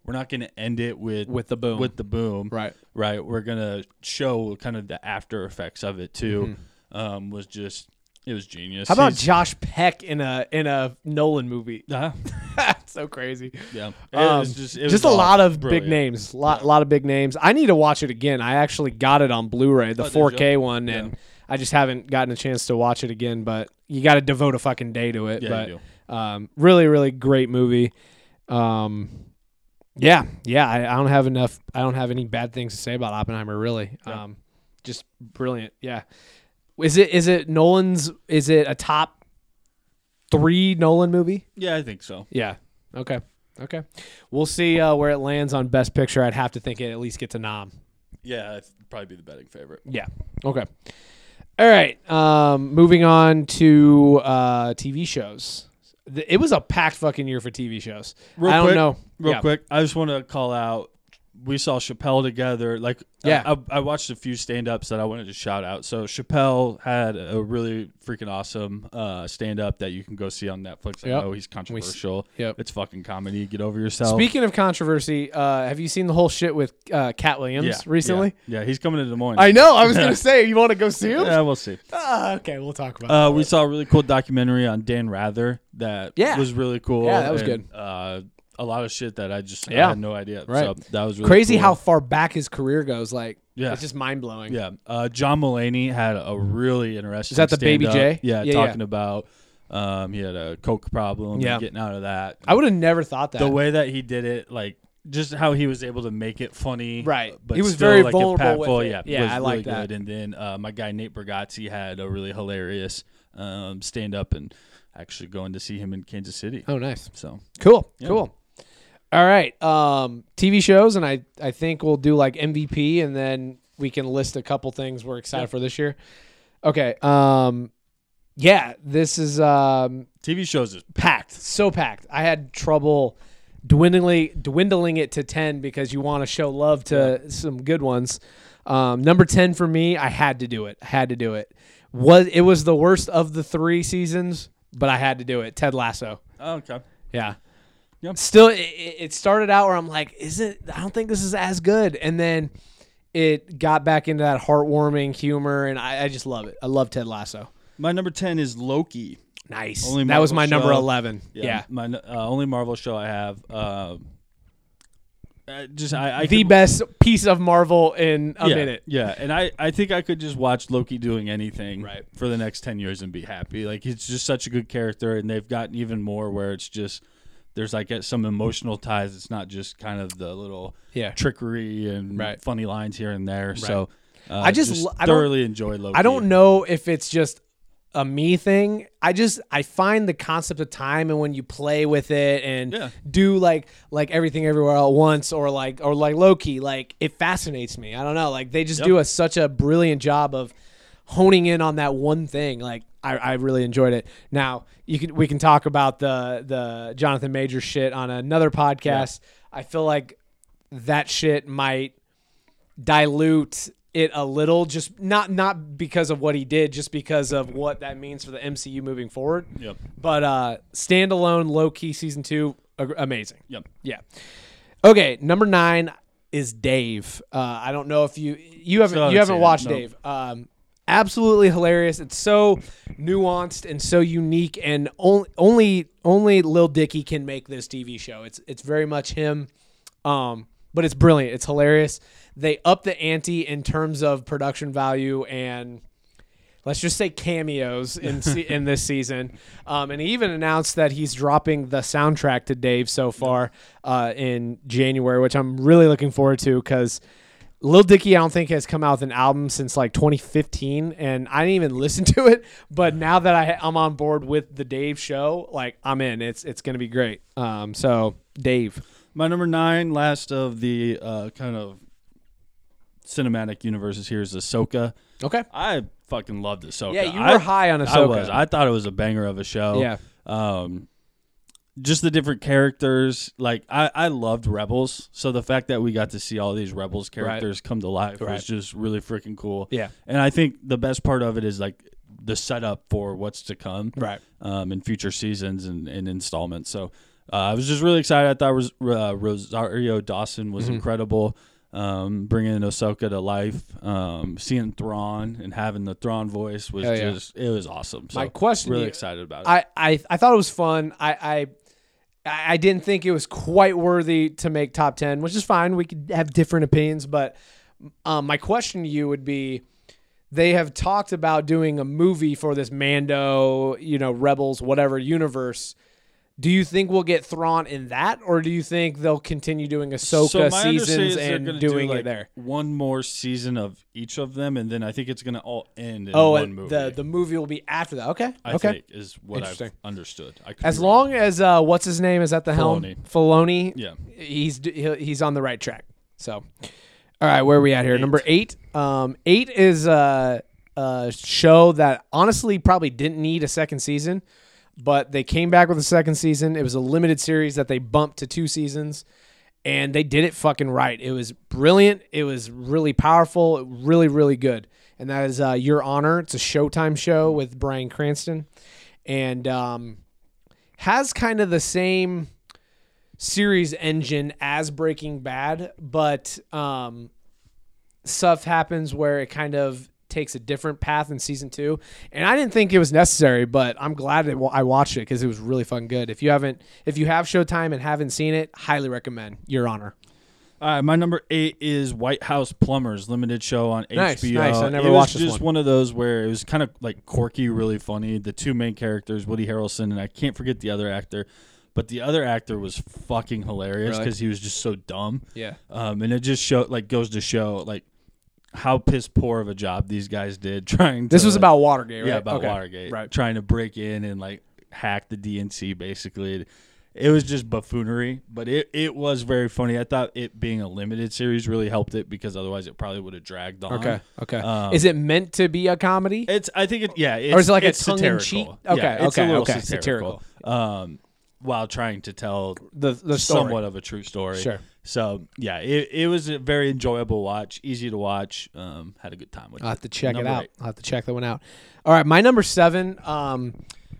we're not going to end it with with the boom. With the boom, right? Right. We're going to show kind of the after effects of it too. Mm-hmm. Um, was just it was genius. How about He's, Josh Peck in a in a Nolan movie? Uh-huh. So crazy. Yeah. It um, was just it just was a lot of brilliant. big names. A lot, yeah. lot of big names. I need to watch it again. I actually got it on Blu-ray, the oh, four K one, and yeah. I just haven't gotten a chance to watch it again. But you got to devote a fucking day to it. Yeah, but you do. Um, really, really great movie. Um, yeah, yeah. I, I don't have enough. I don't have any bad things to say about Oppenheimer. Really, yeah. um, just brilliant. Yeah. Is it is it Nolan's? Is it a top three Nolan movie? Yeah, I think so. Yeah. Okay. Okay. We'll see uh, where it lands on Best Picture. I'd have to think it at least gets a nom. Yeah, it'd probably be the betting favorite. Yeah. Okay. All right. Um, moving on to uh, T V shows. It was a packed fucking year for T V shows. Real I don't quick, know. Real yeah. quick, I just want to call out. We saw Chappelle together. Like, yeah, I, I watched a few stand-ups that I wanted to shout out. So Chappelle had a really freaking awesome uh, stand-up that you can go see on Netflix. I yep. know he's controversial. We, yep. It's fucking comedy. Get over yourself. Speaking of controversy, uh, have you seen the whole shit with uh, Cat Williams yeah, recently? Yeah. yeah, he's coming to Des Moines. I know. I was gonna say, you want to go see him? Yeah, we'll see. Uh, okay, we'll talk about. Uh, that. We saw a really cool documentary on Dan Rather that yeah. was really cool. Yeah, that was and, good. Uh, a lot of shit that I just yeah. I had no idea. Right. So that was really crazy cool. how far back his career goes. Like, yeah. it's just mind blowing. Yeah. Uh, John Mulaney had a really interesting. Is that the Baby J? Yeah, yeah talking yeah. about um, he had a coke problem. Yeah. And getting out of that. I would have never thought that. The way that he did it, like just how he was able to make it funny. Right. But he was still, very like, vulnerable impactful. with it. Yeah. Yeah, was I really like that. Good. And then uh, my guy Nate Bargatze had a really hilarious um, stand up and actually going to see him in Kansas City. Oh, nice. So cool. Yeah. Cool. All right. Um, T V shows, and I, I think we'll do like M V P, and then we can list a couple things we're excited yep. for this year. Okay. Um, yeah, this is um, T V shows is packed, so packed. I had trouble dwindling dwindling it to ten because you want to show love to yeah. some good ones. Um, number ten for me, I had to do it. I had to do it. Was it was the worst of the three seasons, but I had to do it. Ted Lasso. Oh, okay. Yeah. Yep. Still, it, it started out where I'm like, is it? I don't think this is as good. And then it got back into that heartwarming humor, and I, I just love it. I love Ted Lasso. My number ten is Loki. Nice. Only that was my show. number eleven. Yeah. yeah. My uh, only Marvel show I have. Uh, I just I, I the could, best piece of Marvel in a yeah, minute. Yeah, and I, I think I could just watch Loki doing anything right. for the next ten years and be happy. Like he's just such a good character, and they've gotten even more where it's just there's like some emotional ties. It's not just kind of the little yeah. trickery and right. funny lines here and there. Right. So uh, I just, just I thoroughly enjoy Loki. I don't know if it's just a me thing. I just I find the concept of time and when you play with it and yeah. do like like everything everywhere all at once or like or like Loki, like it fascinates me. I don't know. Like they just yep. do a such a brilliant job of honing in on that one thing. Like I, I really enjoyed it. Now you can we can talk about the the Jonathan Majors shit on another podcast. Yeah. I feel like that shit might dilute it a little, just not not because of what he did, just because of what that means for the M C U moving forward. Yep. But uh, standalone Loki season two, amazing. Yep. Yeah. Okay, number nine is Dave. Uh, I don't know if you you haven't Still you haven't haven't watched seen it, no. Dave. Um, absolutely hilarious. It's so nuanced and so unique, and only only only Lil Dicky can make this T V show. It's it's very much him. Um, but it's brilliant. It's hilarious. They up the ante in terms of production value and let's just say cameos in se- in this season. Um, and he even announced that he's dropping the soundtrack to Dave so far uh, in January, which I'm really looking forward to because Lil Dicky I don't think has come out with an album since like twenty fifteen, and I didn't even listen to it. But now that I, I'm on board with the Dave show, like I'm in. It's it's gonna be great. Um, so Dave. My number nine, last of the uh, kind of cinematic universes here is Ahsoka. Okay. I fucking loved Ahsoka. Yeah, you I, were high on Ahsoka. I was. I thought it was a banger of a show. Yeah. Um, just the different characters. Like, I, I loved Rebels. So the fact that we got to see all these Rebels characters right. come to life right. was just really freaking cool. Yeah. And I think the best part of it is, like, the setup for what's to come right. um, in future seasons and, and installments. So uh, I was just really excited. I thought Ros- uh, Rosario Dawson was mm-hmm. incredible. Um, bringing Ahsoka to life, um, seeing Thrawn and having the Thrawn voice was yeah. just it was awesome. So my question, really you, excited about it. I, I I thought it was fun. I, I I didn't think it was quite worthy to make top ten, which is fine. We could have different opinions, but um, my question to you would be: they have talked about doing a movie for this Mando, you know, Rebels, whatever universe. Do you think we'll get Thrawn in that, or do you think they'll continue doing Ahsoka so seasons and doing do like it there? One more season of each of them, and then I think it's going to all end in oh, one and movie. the the movie will be after that. Okay, I okay. think is what I've understood. I as long as uh, what's his name is at the helm, Filoni. Filoni, yeah, he's he's on the right track. So, all right, where are we at here? Eight. Number eight. Um, eight is a, a show that honestly probably didn't need a second season. But they came back with a second season. It was a limited series that they bumped to two seasons, and they did it fucking right. It was brilliant. It was really powerful, really, really good. And that is uh, Your Honor. It's a Showtime show with Bryan Cranston, and um, has kind of the same series engine as Breaking Bad, but um, stuff happens where it kind of takes a different path in season two, and I didn't think it was necessary, but I'm glad that I watched it because it was really fucking good. If you haven't, if you have Showtime and haven't seen it, highly recommend. Your Honor. All right, my number eight is White House Plumbers, limited show on nice, H B O. Nice, I never it watched was this just one. one of those where it was kind of like quirky, really funny. The two main characters, Woody Harrelson, and I can't forget the other actor, but the other actor was fucking hilarious because really? he was just so dumb. Yeah, um, and it just show like goes to show like. How piss poor of a job these guys did trying to. This was about Watergate, right? Yeah, about okay. Watergate. Right. Trying to break in and like hack the D N C basically. It was just buffoonery, but it, it was very funny. I thought it being a limited series really helped it because otherwise it probably would have dragged on. Okay, okay. Um, is it meant to be a comedy? It's. I think it. Yeah. It's, or is it like a it's tongue in cheek? Okay, yeah, it's okay, a little okay. Satirical. satirical. Um, while trying to tell the the story. somewhat of a true story. Sure. So yeah, it, it was a very enjoyable watch, easy to watch. Um, had a good time with it. I'll have to check number it out. Eight. I'll have to check that one out. All right, my number seven. Um,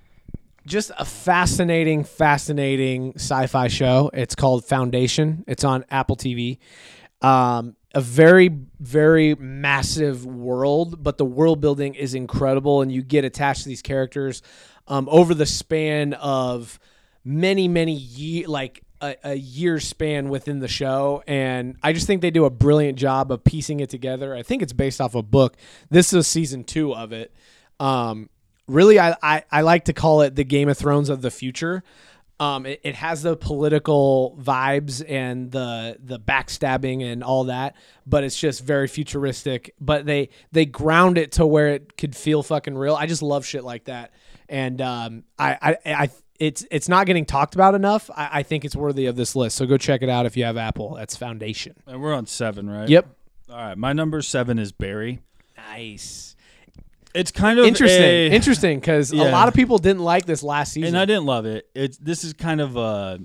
just a fascinating, fascinating sci-fi show. It's called Foundation. It's on Apple T V. Um, a very, very massive world, but the world building is incredible, and you get attached to these characters um, over the span of many, many years, like a, a year span within the show. And I just think they do a brilliant job of piecing it together. I think it's based off a book. This is season two of it. Um, really, I, I, I like to call it the Game of Thrones of the future. Um, it, it has the political vibes and the the backstabbing and all that, but it's just very futuristic. But they they ground it to where it could feel fucking real. I just love shit like that. And um, I, I, I it's it's not getting talked about enough. I, I think it's worthy of this list. So go check it out if you have Apple. That's Foundation. And we're on seven, right? Yep. All right, my number seven is Barry. Nice. It's kind of interesting. A, interesting because yeah. a lot of people didn't like this last season, and I didn't love it. It's this is kind of a,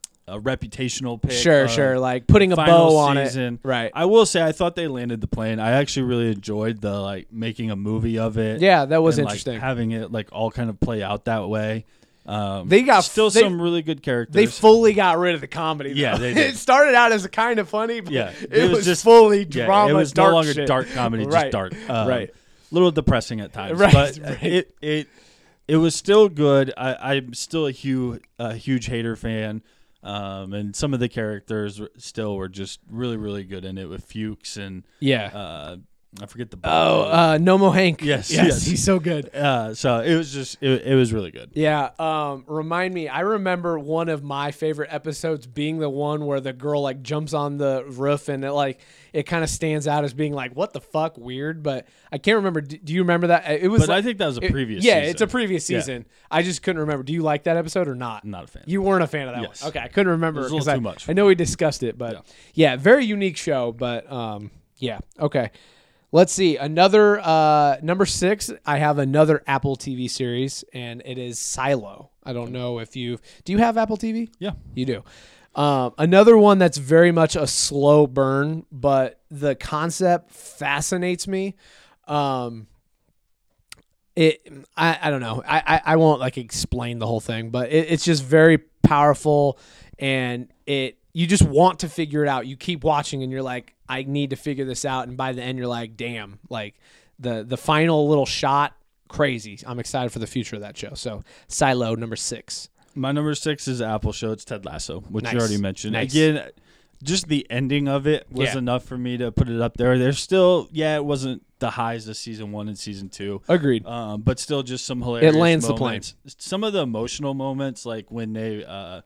a reputational pick. Sure, sure, like putting a bow on season. it. Right. I will say I thought they landed the plane. I actually really enjoyed the like making a movie of it. Yeah, that was and, interesting. Like, having it like all kind of play out that way. Um, they got still they, some really good characters. They fully got rid of the comedy. Though. Yeah, they did. It started out as a kind of funny, but yeah, it, it was, was just fully drama. Yeah, it was dark no longer shit. dark comedy, just right. dark. Um, right. A little depressing at times, right, but right. it it it was still good. I, I'm still a huge a huge Hader fan, um, and some of the characters still were just really really good in it with Fuchs and yeah. Uh, I forget the. Oh, uh, Nomo Hank. Yes, yes, yes, he's so good. Uh, so it was just it, it was really good. Yeah. Um, remind me. I remember one of my favorite episodes being the one where the girl like jumps on the roof and it like it kind of stands out as being like what the fuck weird. But I can't remember. Do, do you remember that? It was. But like, I think that was a previous. It, yeah, season. it's a previous season. Yeah. I just couldn't remember. Do you like that episode or not? I'm not a fan. You weren't a fan of that yes. one. Okay, I couldn't remember. It was a little I, too much. I know we discussed it, but yeah. yeah, very unique show. But um, yeah, okay. Let's see. Another uh, number six. I have another Apple T V series, and it is Silo. I don't know if you do. You have Apple T V? Yeah, you do. Um, another one that's very much a slow burn, but the concept fascinates me. Um, it I, I don't know. I, I, I won't like explain the whole thing, but it, it's just very powerful, and it you just want to figure it out. You keep watching and you're like, I need to figure this out, and by the end you're like, damn, like the the final little shot, crazy. I'm excited for the future of that show. So Silo, number six. My number six is Apple show. It's Ted Lasso, which Nice. you already mentioned. Nice. Again, just the ending of it was Yeah. enough for me to put it up there. There's still, yeah, it wasn't the highs of season one and season two. Agreed. Um, but still just some hilarious It lands moments. the plane. Some of the emotional moments, like when they, uh,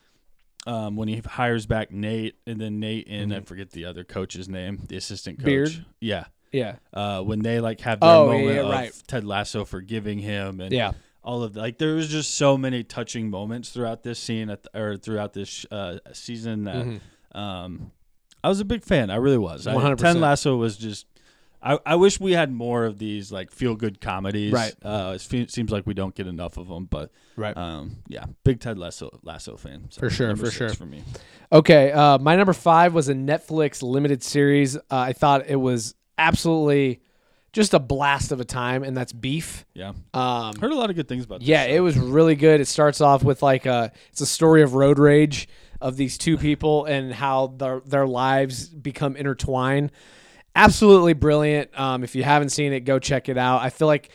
um, when he hires back Nate, and then Nate and I forget the other coach's name, the assistant coach. Beard? Yeah. Yeah. Uh, when they like have their Oh, yeah, moment yeah, of right. Ted Lasso forgiving him, and Yeah. all of that. Like there was just so many touching moments throughout this scene at the, or throughout this uh, season that Mhm. um, I was a big fan. I really was. I, one hundred percent. Ted Lasso was just. I, I wish we had more of these like feel good comedies. Right. Uh, it fe- seems like we don't get enough of them, but Right. um, yeah, big Ted Lasso Lasso fan. So For sure, number for six sure. For me. Okay, uh, my number five was a Netflix limited series. Uh, I thought it was absolutely just a blast of a time, and that's Beef. Yeah. Um, Heard a lot of good things about this yeah, show. it was really good. It starts off with like a it's a story of road rage of these two people and how their their lives become intertwined. Absolutely brilliant. Um, if you haven't seen it, go check it out. I feel like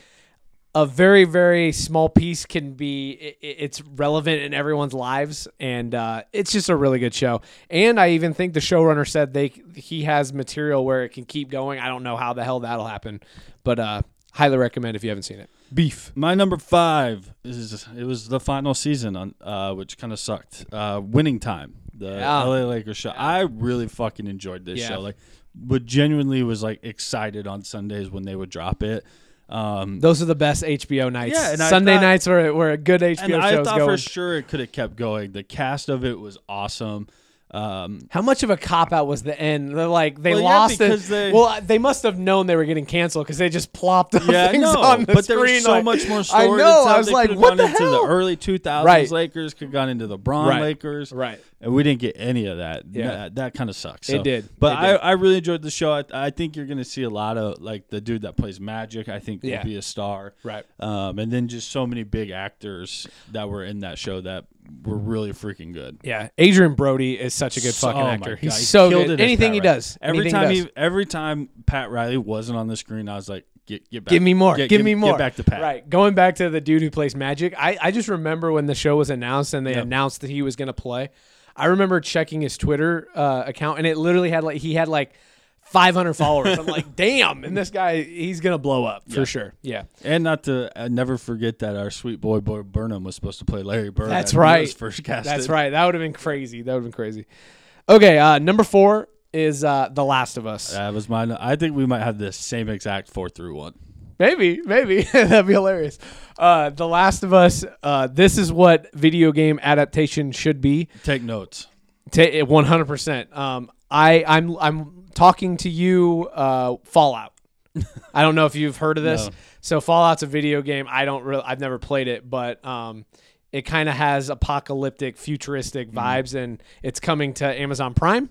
a very, very small piece can be, it, it's relevant in everyone's lives, and uh, it's just a really good show. And I even think the showrunner said they he has material where it can keep going. I don't know how the hell that'll happen, but uh, highly recommend if you haven't seen it. Beef. My number five is it was the final season on uh, which kind of sucked. Uh, Winning Time, the Yeah. L A Lakers show. I really fucking enjoyed this Yeah. show. Like, would genuinely was like excited on Sundays when they would drop it. Um, Those are the best H B O nights. Yeah, and I Sunday thought- nights were were a good H B O and I shows thought going. for sure it could have kept going. The cast of it was awesome. Um, How much of a cop out was the end? They're like they Well, yeah, lost because it. they- well, they must have known they were getting canceled because they just plopped the yeah, things no, on the but screen. there was so like- much more I story. know. to tell. I was They like, could've what gone the into hell? the early two thousands Right. Lakers, could have gone into the Braun Right. Lakers, Right. and we didn't get any of that. Yeah. that, that kind of sucks. It So- did. but It I, did. I really enjoyed the show. I, I think you're going to see a lot of like the dude that plays Magic. I think Yeah. will be a star. Right. Um, and then just so many big actors that were in that show that were really freaking good. Yeah, Adrian Brody is such a good So- fucking oh my actor. God, He's he so killed good. it as Anything Pat he Riley. does. Every anything time he he, does. every time Pat Riley wasn't on the screen, I was like, get get back. Give me more. Get, give get- me more. Get back to Pat. Right. Going back to the dude who plays Magic, I, I just remember when the show was announced and they Yep. announced that he was going to play. I remember checking his Twitter uh, account, and it literally had like he had like five hundred followers. I'm like, damn! And this guy, he's gonna blow up for Yeah. sure. Yeah. And not to uh, never forget that our sweet boy, boy Burnham was supposed to play Larry Bird. That's when he right. was first casted. That's right. That would have been crazy. That would have been crazy. Okay. Uh, number four is uh, The Last of Us. That was mine. I think we might have the same exact four through one. Maybe, maybe that'd be hilarious. Uh, The Last of Us. Uh, this is what video game adaptation should be. Take notes. One hundred percent. Um, I I'm I'm talking to you. Uh, Fallout. I don't know if you've heard of this. No. So Fallout's a video game. I don't really. I've never played it, but um, it kind of has apocalyptic, futuristic vibes, and it's coming to Amazon Prime.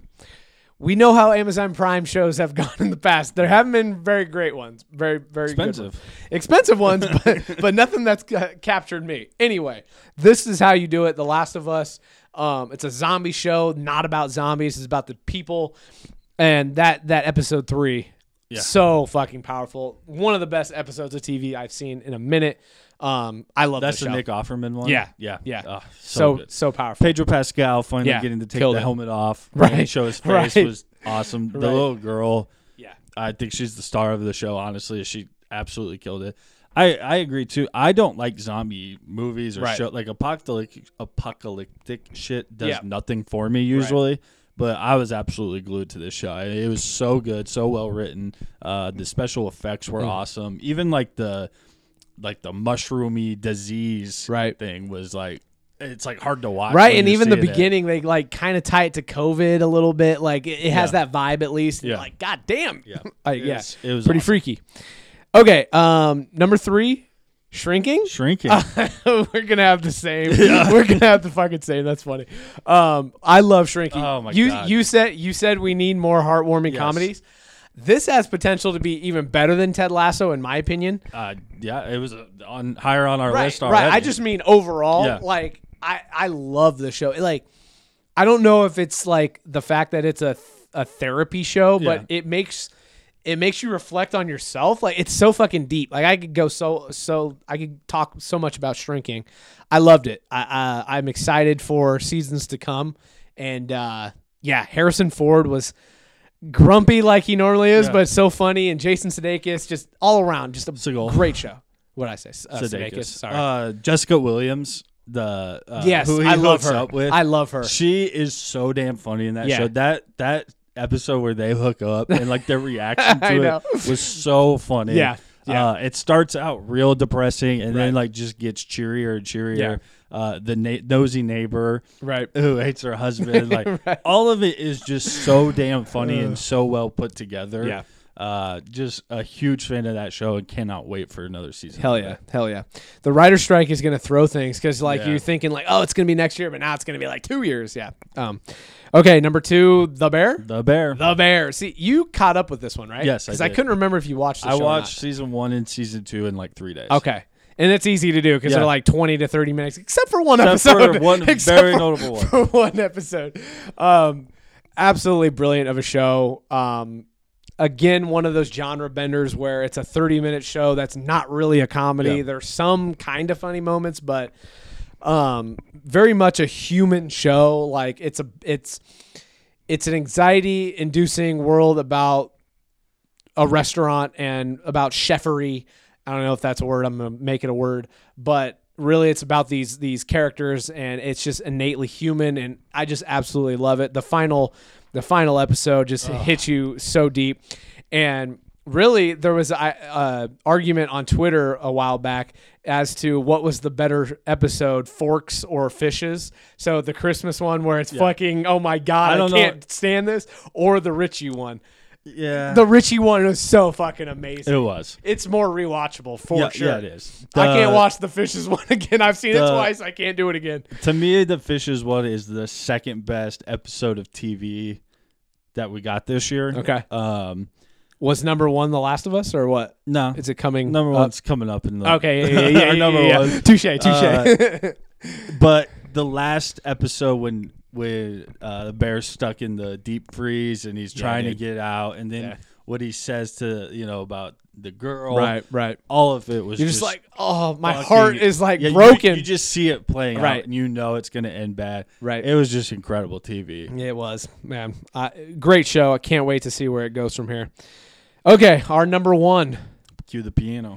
We know how Amazon Prime shows have gone in the past. There haven't been very great ones, very very Expensive. good ones. expensive ones, but but nothing that's ca- captured me. Anyway, this is how you do it. The Last of Us. Um, it's a zombie show, not about zombies. It's about the people, and that that episode three, Yeah. so fucking powerful. One of the best episodes of T V I've seen in a minute. Um, I love That's the the show. Nick Offerman one. Yeah. yeah, Yeah. Oh, so, so good. so powerful. Pedro Pascal finally Yeah, getting to take killed the it. helmet off, Right. and show his face Right. was awesome. The Right. little girl, Yeah. I think she's the star of the show. Honestly, she absolutely killed it. I, I agree too. I don't like zombie movies or Right. show like apocalyptic apocalyptic shit does Yeah. nothing for me usually. But I was absolutely glued to this show. It was so good, so well written. Uh, the special effects were Mm. awesome. Even like the like the mushroomy disease Right. thing was like it's like hard to watch. Right, when and you're even the seeing it. beginning, they like kind of tie it to COVID a little bit. Like it, it has Yeah. that vibe at least. And Yeah. you're like, God damn. Yeah, Like, it yeah. was, it was Pretty awesome. freaky. Okay, um, number three, Shrinking. Shrinking. We're gonna have the same. We're gonna have the fucking same. That's funny. Um, I love Shrinking. Oh, my you, God. You said you said we need more heartwarming Yes. comedies. This has potential to be even better than Ted Lasso, in my opinion. Uh, yeah, it was on higher on our right, list already. Right. I just mean overall, yeah. like I, I love the show. Like, I don't know if it's like the fact that it's a a therapy show, but yeah. it makes it makes you reflect on yourself. Like, it's so fucking deep. Like, I could go so so I could talk so much about shrinking. I loved it. I, uh, I'm excited for seasons to come, and uh, yeah, Harrison Ford was grumpy like he normally is, yeah. but so funny. And Jason Sudeikis, just all around, just a Seagal. Great show. What'd I say? Uh, Sudeikis. Sudeikis. Sorry. Uh, Jessica Williams, the uh, yes, who he I love hooks her. up with. I love her. She is so damn funny in that yeah. show. That that episode where they hook up and like their reaction to it was so funny. Yeah. Yeah. Uh, it starts out real depressing and right. then like just gets cheerier and cheerier. Yeah. Uh, the na- nosy neighbor, right, who hates her husband, like right. all of it is just so damn funny uh, and so well put together. Yeah, uh, just a huge fan of that show and cannot wait for another season. Hell yeah, hell yeah. The writer's strike is gonna throw things because like yeah. you're thinking like, oh, it's gonna be next year, but now it's gonna be like two years. Yeah. Um, okay, number two, The Bear. The Bear. The Bear. See, you caught up with this one, right? Yes, because I, I couldn't remember if you watched. The I show watched or not. season one and season two in like three days. Okay. And it's easy to do because yeah. they're like twenty to thirty minutes, except for one except episode. For one except very for, notable one. For one episode. Um, absolutely brilliant of a show. Um, again, one of those genre benders where it's a thirty-minute show that's not really a comedy. Yeah. There's some kind of funny moments, but um, very much a human show. Like it's a it's it's an anxiety-inducing world about a restaurant and about chefery. I don't know if that's a word. I'm going to make it a word, but really it's about these these characters and it's just innately human and I just absolutely love it. The final the final episode just Ugh. hits you so deep. And really there was a uh, argument on Twitter a while back as to what was the better episode, Forks or Fishes. So the Christmas one where it's yeah. fucking, oh my God, I, I can't know. stand this, or the Richie one. Yeah, the Richie one was so fucking amazing. It was. It's more rewatchable for yeah, sure. Yeah, it is. The, I can't watch the Fishes one again. I've seen the, it twice. I can't do it again. To me, the Fishes one is the second best episode of T V that we got this year. Okay. Um, was number one The Last of Us or what? No, is it coming? Number up? one's coming up in the. Okay. Yeah, yeah, yeah, yeah, number yeah, one. Yeah. Touche. Touche. Uh, but the last episode when when uh, the bear's stuck in the deep freeze and he's trying yeah, to get out, and then. Yeah. What he says to, you know, about the girl. Right, right. All of it was You're just, just like, oh, my fucking, heart is like yeah, broken. You, you just see it playing right. out and you know it's going to end bad. Right. It was just incredible T V. It was, man. Uh, great show. I can't wait to see where it goes from here. Okay, our number one. Cue the piano.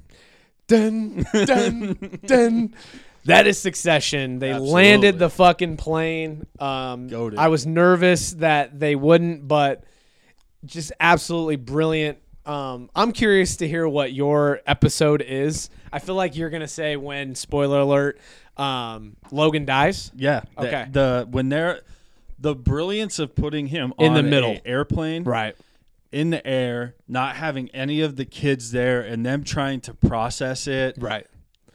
Dun, dun, dun. That is Succession. They Absolutely. landed the fucking plane. Um, Goated. I was nervous that they wouldn't, but just absolutely brilliant. Um, I'm curious to hear what your episode is. I feel like you're gonna say when, spoiler alert, um, Logan dies. Yeah. Okay. The, the when they're the brilliance of putting him in on the middle a airplane, right, in the air, not having any of the kids there, and them trying to process it. Right.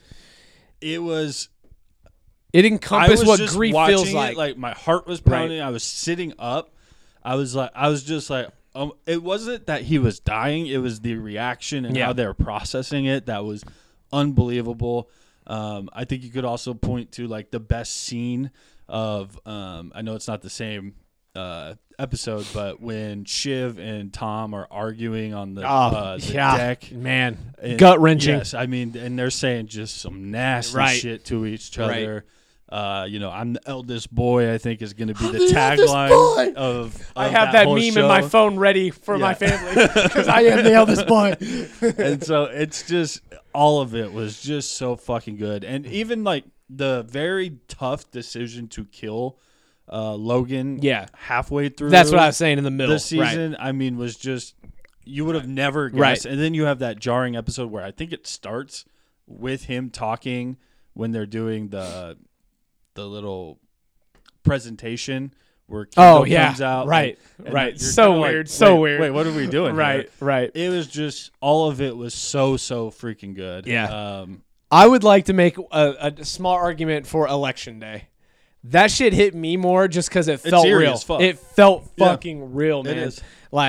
It was. It encompassed what grief feels it, like. Like my heart was pounding. Right. I was sitting up. I was like, I was just like. Um, it wasn't that he was dying. It was the reaction and yeah. how they were processing it that was unbelievable. Um, I think you could also point to like the best scene of. Um, I know it's not the same uh, episode, but when Shiv and Tom are arguing on the, oh, uh, the yeah. deck, man, gut wrenching. Yes, I mean, and they're saying just some nasty right. shit to each other. Right. Uh, you know, I'm the eldest boy, I think is going to be I'm the, the tagline of, of I have that, that meme show. in my phone ready for yeah. my family because I am the eldest boy. And so it's just, all of it was just so fucking good. And even like the very tough decision to kill uh, Logan yeah. halfway through. That's what I was saying in the middle. The season, right. I mean, was just, you would have never guessed. Right. And then you have that jarring episode where I think it starts with him talking when they're doing the... the little presentation where Kendall oh yeah comes out right and, and right so weird like, so wait, weird wait what are we doing right here? right It was just all of it was so so freaking good. yeah um I would like to make a, a small argument for Election Day. That shit hit me more just because it felt real. It felt fucking yeah, real, man. It is. Like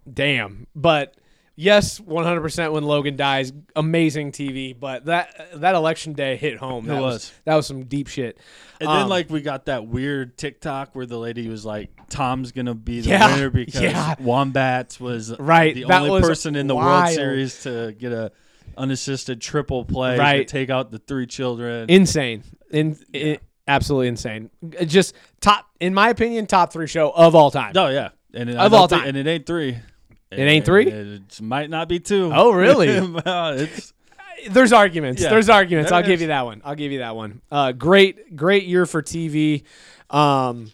damn. But yes, one hundred percent when Logan dies, amazing T V. But that that election day hit home. That it was. was that was some deep shit. And um, then like we got that weird TikTok where the lady was like, "Tom's gonna be the Yeah, winner because yeah. Wombats was Right, the that only was person in the World wild. Series to get a unassisted triple play Right. to take out the three children." insane. In, in absolutely insane. Just top, in my opinion, top three show of all time. Oh yeah, and it, Of I all don't think- time. and it ain't three. It ain't three? It might not be two. Oh, really? Well, it's There's arguments. Yeah. There's arguments. There I'll give is. you that one. I'll give you that one. Uh, great, great year for T V. Um,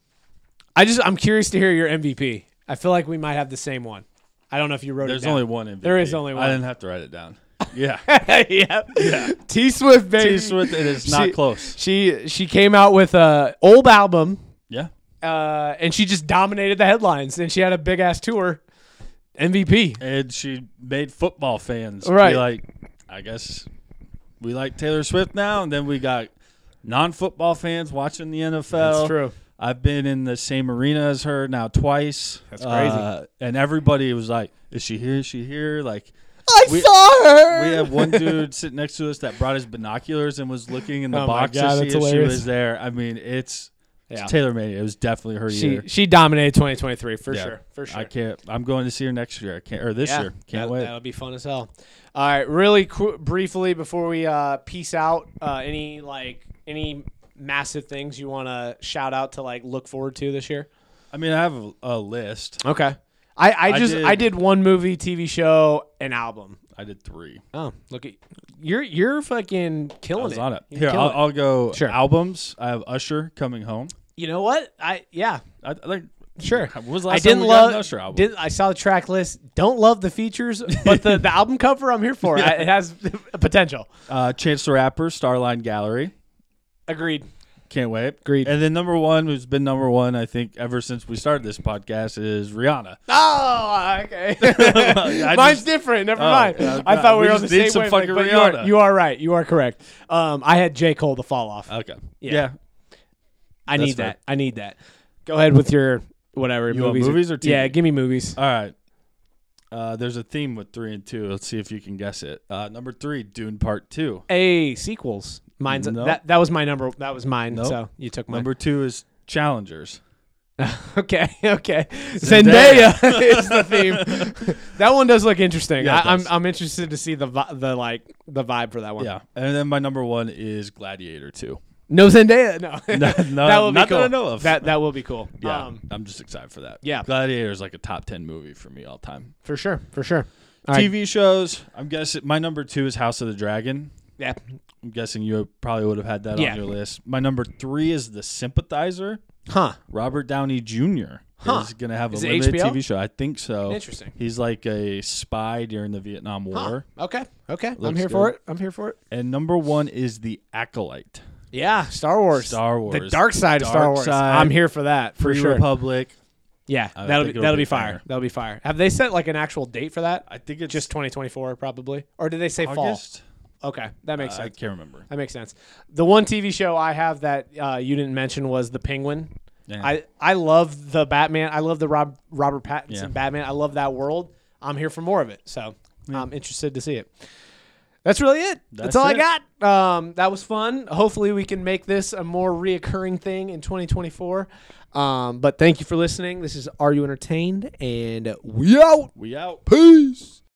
I just, I'm curious to hear your M V P. I feel like we might have the same one. I don't know if you wrote there's it down. only one M V P. There is only one. I didn't have to write it down. Yeah, yeah. yeah. T Swift, baby. T Swift. It is not She- close. She she came out with a old album, Yeah. uh, and she just dominated the headlines. And she had a big ass tour. M V P. And she made football fans Right. be like, I guess we like Taylor Swift now. And then we got non-football fans watching the N F L. That's true. I've been in the same arena as her now twice. That's crazy. Uh, and everybody was like, is she here? Is she here? Like, I We- saw her. we have one dude sitting next to us that brought his binoculars and was looking in the Oh my box God, to see that's if she hilarious. was there. I mean, it's, Yeah. it's Taylor Mania. It was definitely her She year. she dominated twenty twenty-three for Yeah. sure. For sure. I can't. I'm going to see her next year. I can't, or this Yeah, year. Can't that, wait. That'll be fun as hell. All right, really qu- briefly before we uh, peace out, uh, any like any massive things you want to shout out to like look forward to this year? I mean, I have a, a list. Okay, I, I I just did- I did one movie, T V show, an album. I did three. Oh, look at you're you're fucking I killing was it. on it. You're Here, killing I'll, I'll go Sure. albums. I have Usher coming home. You know what? I yeah. I, I like. Sure. When was the I last time didn't we got an love. Usher album? Did, I saw the track list. Don't love the features, but the, the album cover I'm here for. I, it has potential. Uh, Chance the Rapper, Starline Gallery. Agreed. Can't wait. Agreed. And then number one, who's been number one, I think, ever since we started this podcast, is Rihanna. Oh, okay. I Mine's just- different. Never Oh, mind. yeah, I thought we, we were on the just need same some wavelength, fucking but you are, Rihanna. you are right. You are correct. Um, I had J. Cole the fall off. Okay. Yeah. Yeah. I that's need fair. that. I need that. Go ahead with your whatever You want movies. movies or T V? Yeah, give me movies. All right. Uh, there's a theme with three and two. Let's see if you can guess it. Uh, number three, Dune Part Two. A sequels. Mine's Nope. that. That was my number. That was mine. Nope. So you took mine. Number two is Challengers. Okay, okay. Zendaya. Zendaya is the theme. That one does look interesting. Yeah, it I, I'm does. I'm interested to see the vi- the like the vibe for that one. Yeah. And then my number one is Gladiator Two. No Zendaya. No, No, no, that will be not cool. that I know of. That that will be cool. Yeah, um, I'm just excited for that. yeah. Gladiator is like a top ten movie for me all time. for sure, for sure. All T right. V shows, I'm guessing my number two is House of the Dragon. Yeah, I'm guessing you probably would have had that Yeah. on your list. My number three is The Sympathizer. huh? Robert Downey Junior Huh. is going to have Is a it limited H B O? T V show. I think so. Interesting. He's like a spy during the Vietnam War. Huh. Okay, okay. I'm Looks here for good. it. I'm here for it. And number one is The Acolyte. Yeah, Star Wars. Star The Wars. dark side of Star Dark Wars. side. I'm here for that for Free sure. Republic. Yeah, I that'll think be, it'll that'll be be fire. fire. That'll be fire. Have they set like an actual date for that? I think it's Just twenty twenty-four probably, or did they say August. fall? Okay, that makes Uh, I sense. can't remember. That makes sense. The one T V show I have that uh, you didn't mention was The Penguin. Yeah. I, I love the Batman. I love the Rob, Robert Pattinson Yeah. Batman. I love that world. I'm here for more of it. So Yeah. I'm interested to see it. That's really it. That's, That's all it. I got. Um, that was fun. Hopefully we can make this a more reoccurring thing in twenty twenty-four. Um, but thank you for listening. This is Are You Entertained? And we out. We out. Peace.